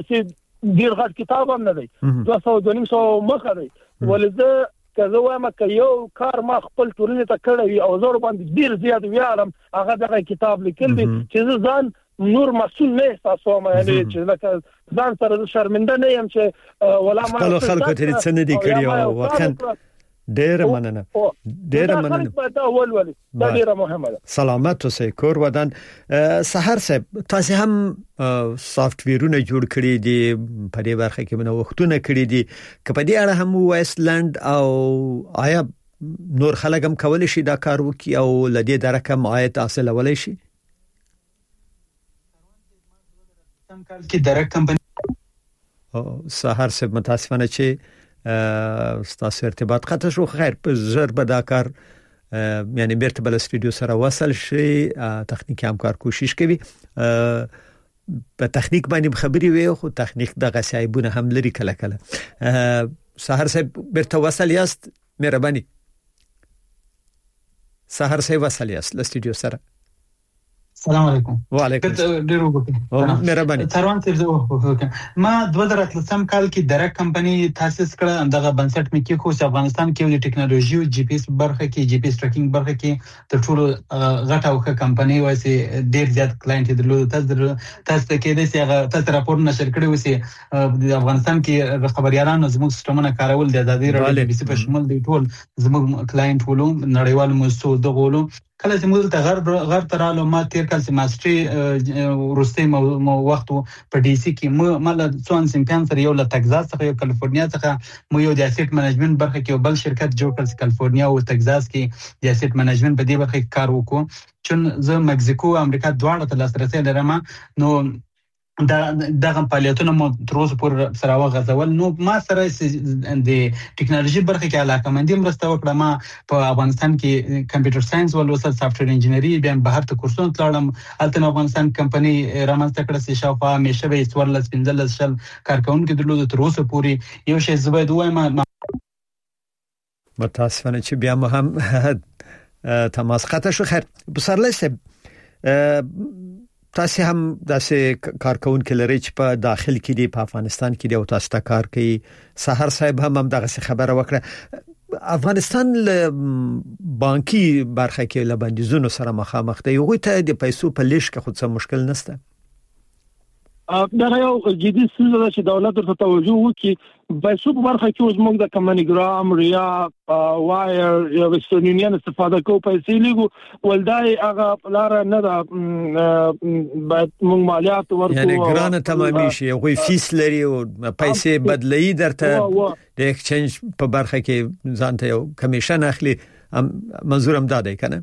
C: ډیر غټ کتاب هم نه دی 200 مخه دی ولزه کله وایم چې یو کار ما خپل ټولنې ته کړی او زور باندې ډیر زیات ویارم هغه دغه کتاب لیکل دي چې ځان نور مسؤل نه احساسوم یعنی چې لکه ځان سره شرمنده نه يم چې ولا ما
A: خلکو ته څه نه دی کړی او واقعا ډیر مننه
C: دا ډیره مهمه ده
A: سلامت اوسئ کور ودان سحر صاحب تاسو هم سافټ ویرونه جوړ کړی دي په دې برخه کې نو وختونه کړی دي کله دې اړه هم وایسلند او آیا نور خلک هم کولای شي دا کار وکړي او لدې درکه عاید حاصل ولای شي
D: کې درک کمپنی
A: سحر صاحب متاسفانه چې ستاسو ارتباط قطع شو خیر په زر به دا کار یعنی بیرته بل استودیو سره وصل شي تخنیکی همکار کوشش کوي په تخنیک باندې خبري وي خو تخنیک دغه سایبونه هم لري کله کله سحر صاحب بیرته وصل یاست مهرباني سحر صاحب وصل یاست استودیو سره
D: السلام علیکم
A: وعلیکم
D: ډیر وګورئ
A: مهرباني
D: تروان تر زه ما 2013 کال کې درک کمپنی تاسیس کړه دغه بنسټ مې کې خو افغانستان کې د ټکنالوژي او جی پی اس برخه کې جی پی اس ټریکینګ برخه کې تر ټولو غټه او ښه کمپنی وایي ډیر زیات کلاینټ درلود تاسو ته کې د سیاغه تاسو راپور نشر کړی وسی د افغانستان کې خبريالانو زموږ سیستمونه کارول د ازادي راډیو بي سي په شمول دی ټول زموږ کلاینټ ولوم نړیوال مستو دغولو کله چې موږ ته غر ترالو ما تیر کال چې ماستري ورسته مو وخت په ډي سي کې مال څون سیمپیان سره یو له تگزاس څخه یو کالیفورنیا څخه مو یو د اسټ منیجمنت برخه کې بل شرکت جوړ کړ کالیفورنیا او تگزاس کې د اسټ منیجمنت په دې برخه کې کار وکړو چې زه مکسیکو امریکا دواړه ته لاسرسي لرم نو دغه فعالیتونه مو تر اوسه پورې سره وغځول. نو ما سره د ټکنالوژي برخه کې علاقمندي مرسته وکړه. ما په افغانستان کې کمپیوټر ساينس ولوسل، سافټویر انجینری، بیا بهر ته کورسونه تلم. البته افغانستان کمپنی رامنځته کړه چې شاوخوا همیشه به 14-15 شل کارکونکو درلود. تر اوسه پورې یو شی زبید وایم
A: متاسفانه چې بیا مو هم تماس قطع شو. خیر بسرلی صاحب، تاسو هم داسې کارکونکو لري چې په داخل کې دی، په افغانستان کې دی او تاسو ته کار کوي. سحر صاحب هم دغه خبره وکړه. افغانستان له بانکي برخه کې له بندیزونو سره مخامخ دی. یو ته د پیسو په لیش کې خود څه مشکل نشته.
C: دا یو جدي ستونزه ده چې دولت ورته توجه وکړي. پیسو په برخه کې زموږ د کمانیګرام، ریا، وایر یا وسترن یونین استفاده کوو. پیسې لګو ولدای هغه لار نه ده، باید موږ مالیات ورکړو.
A: یعنی ګرانه تمامي شي، غوي فیس لري او پیسې بدلې درته د ایکسچینج په برخه کې ځانته یو کمیشن اخلي. منظورم دا دی کنه؟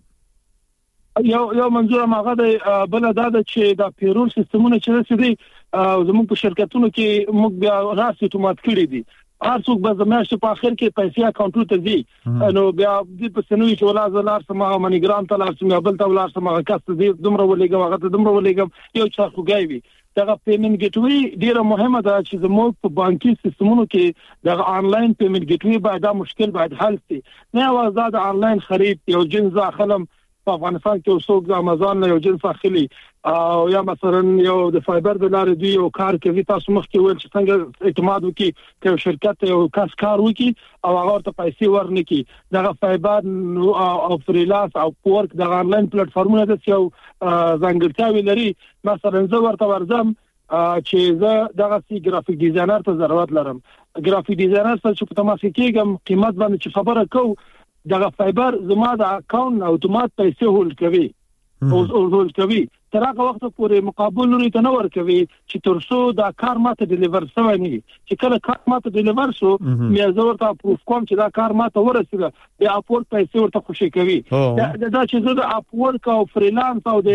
C: یو منظور هغه دی. بل دا د چې د پیرول سیستمونه چې رسېدي زموږ په شرکتونو کې موږ بیا راس اتومات کړی دي. هر څوک به زموږ په اخر کې پیسې اکاونټ ته ځي. نو بیا د پسنوي چې ولا زلار سم منیګرام ته لار سم بل ته ولار سم کاست دي دومره ولېګم هغه ته دومره ولېګم. یو څه خوګای وي. دغه پیمنت ګیټوي ډیره مهمه ده چې زموږ په بانکي سیستمونو کې دغه آنلاین پیمنت ګیټوي باید دا مشکل باید حل شي. نه وازاد آنلاین خرید یو جنس اخلم په افغانستان کې اوسوک د امازون یو جنس اخلي او یا مثلا یو د فایبر د لارې دی یو کار کوي. تاسو مخ کې ویل چې څنګه اعتماد وکي چې شرکت یو کار وکي او هغه ته پیسې ورنکي. دغه فایبر او فریلانس او پورک د آنلاین پلیټ فارمونه د یو ځانګړتیاوي لري. مثلا زه ورته ورځم چې زه دغه سي ګرافیک ډیزاینر ته ضرورت لرم. ګرافیک ډیزاینر څه چې په تماس کېږم قیمت باندې چې خبره کوم دغه فایبر زما د اکاونټ اتومات پیسې هول کوي او هول کوي. تر هغه وخت پورې مقابل لري ته نور کوي چې ترڅو دا کار ماته ډیلیور شوی نه چې کله کار ماته ډیلیور شو مې زور ته پروف کوم چې دا کار ماته ورسېده بیا اپورټ پیسې ورته خوشي کوي. دا چې زه د اپورټ او فریلانس او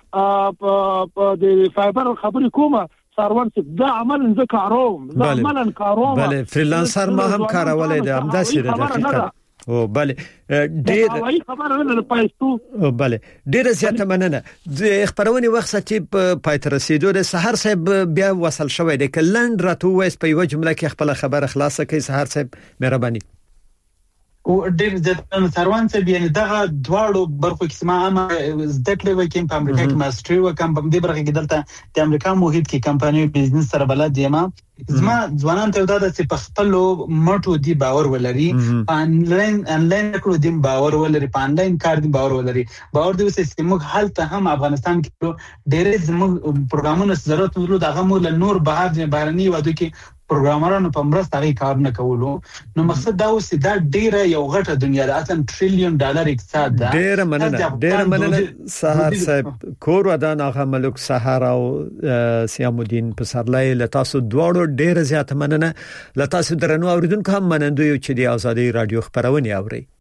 C: د فایبر خبرې کومه ساروان څه دا عمل زه کاروم. زه عملاً کاروم.
A: بله فريلانسر ما هم کارولای دی همداسې د دقیقاً. او بله ډېر
C: خبره نه پېښو.
A: بله ډېر زیاته مننه. د خبرونې وخت چې په پایتر رسیدو د سحر صاحب بیا وصل شوی دی. کلند راته وایس په یو جمله کې خپل خبره خلاصه کوي. سحر صاحب مهرباني.
D: او ډېر د سروان څه بیان دغه دواړو برخو کې ما هم زده کړې وکم. په امریکا کې ماستری وکم. په دې برخه کې دلته د امریکا محیط کې کمپنی بزنس سره بلد یم. زما ځوانان ته دا چې په خپل مټو دی باور ولري، آنلاین کړو دی باور ولري، په آنلاین کار دی باور ولري. باور دی چې موږ حالت هم افغانستان کې ډېر زموږ پروګرامونو ضرورت درلود. هغه مو له نور بهرني وادو کې پروګرامرانو په مرسته هغه کار نه کولو. نو مقصد دا اوس دا ډیره یو غټه دنیا ده، اصلا $1 trillion اقتصاد ده.
A: ډیره مننه سحر صاحب. کور ودان هغه ملک سحر او سیام الدین پسرلی لتاسو دواړو ډیره زیاته مننه. لتاسو درنو اوریدونکو هم منندوی چې د ازادي رادیو خبرونه اوري.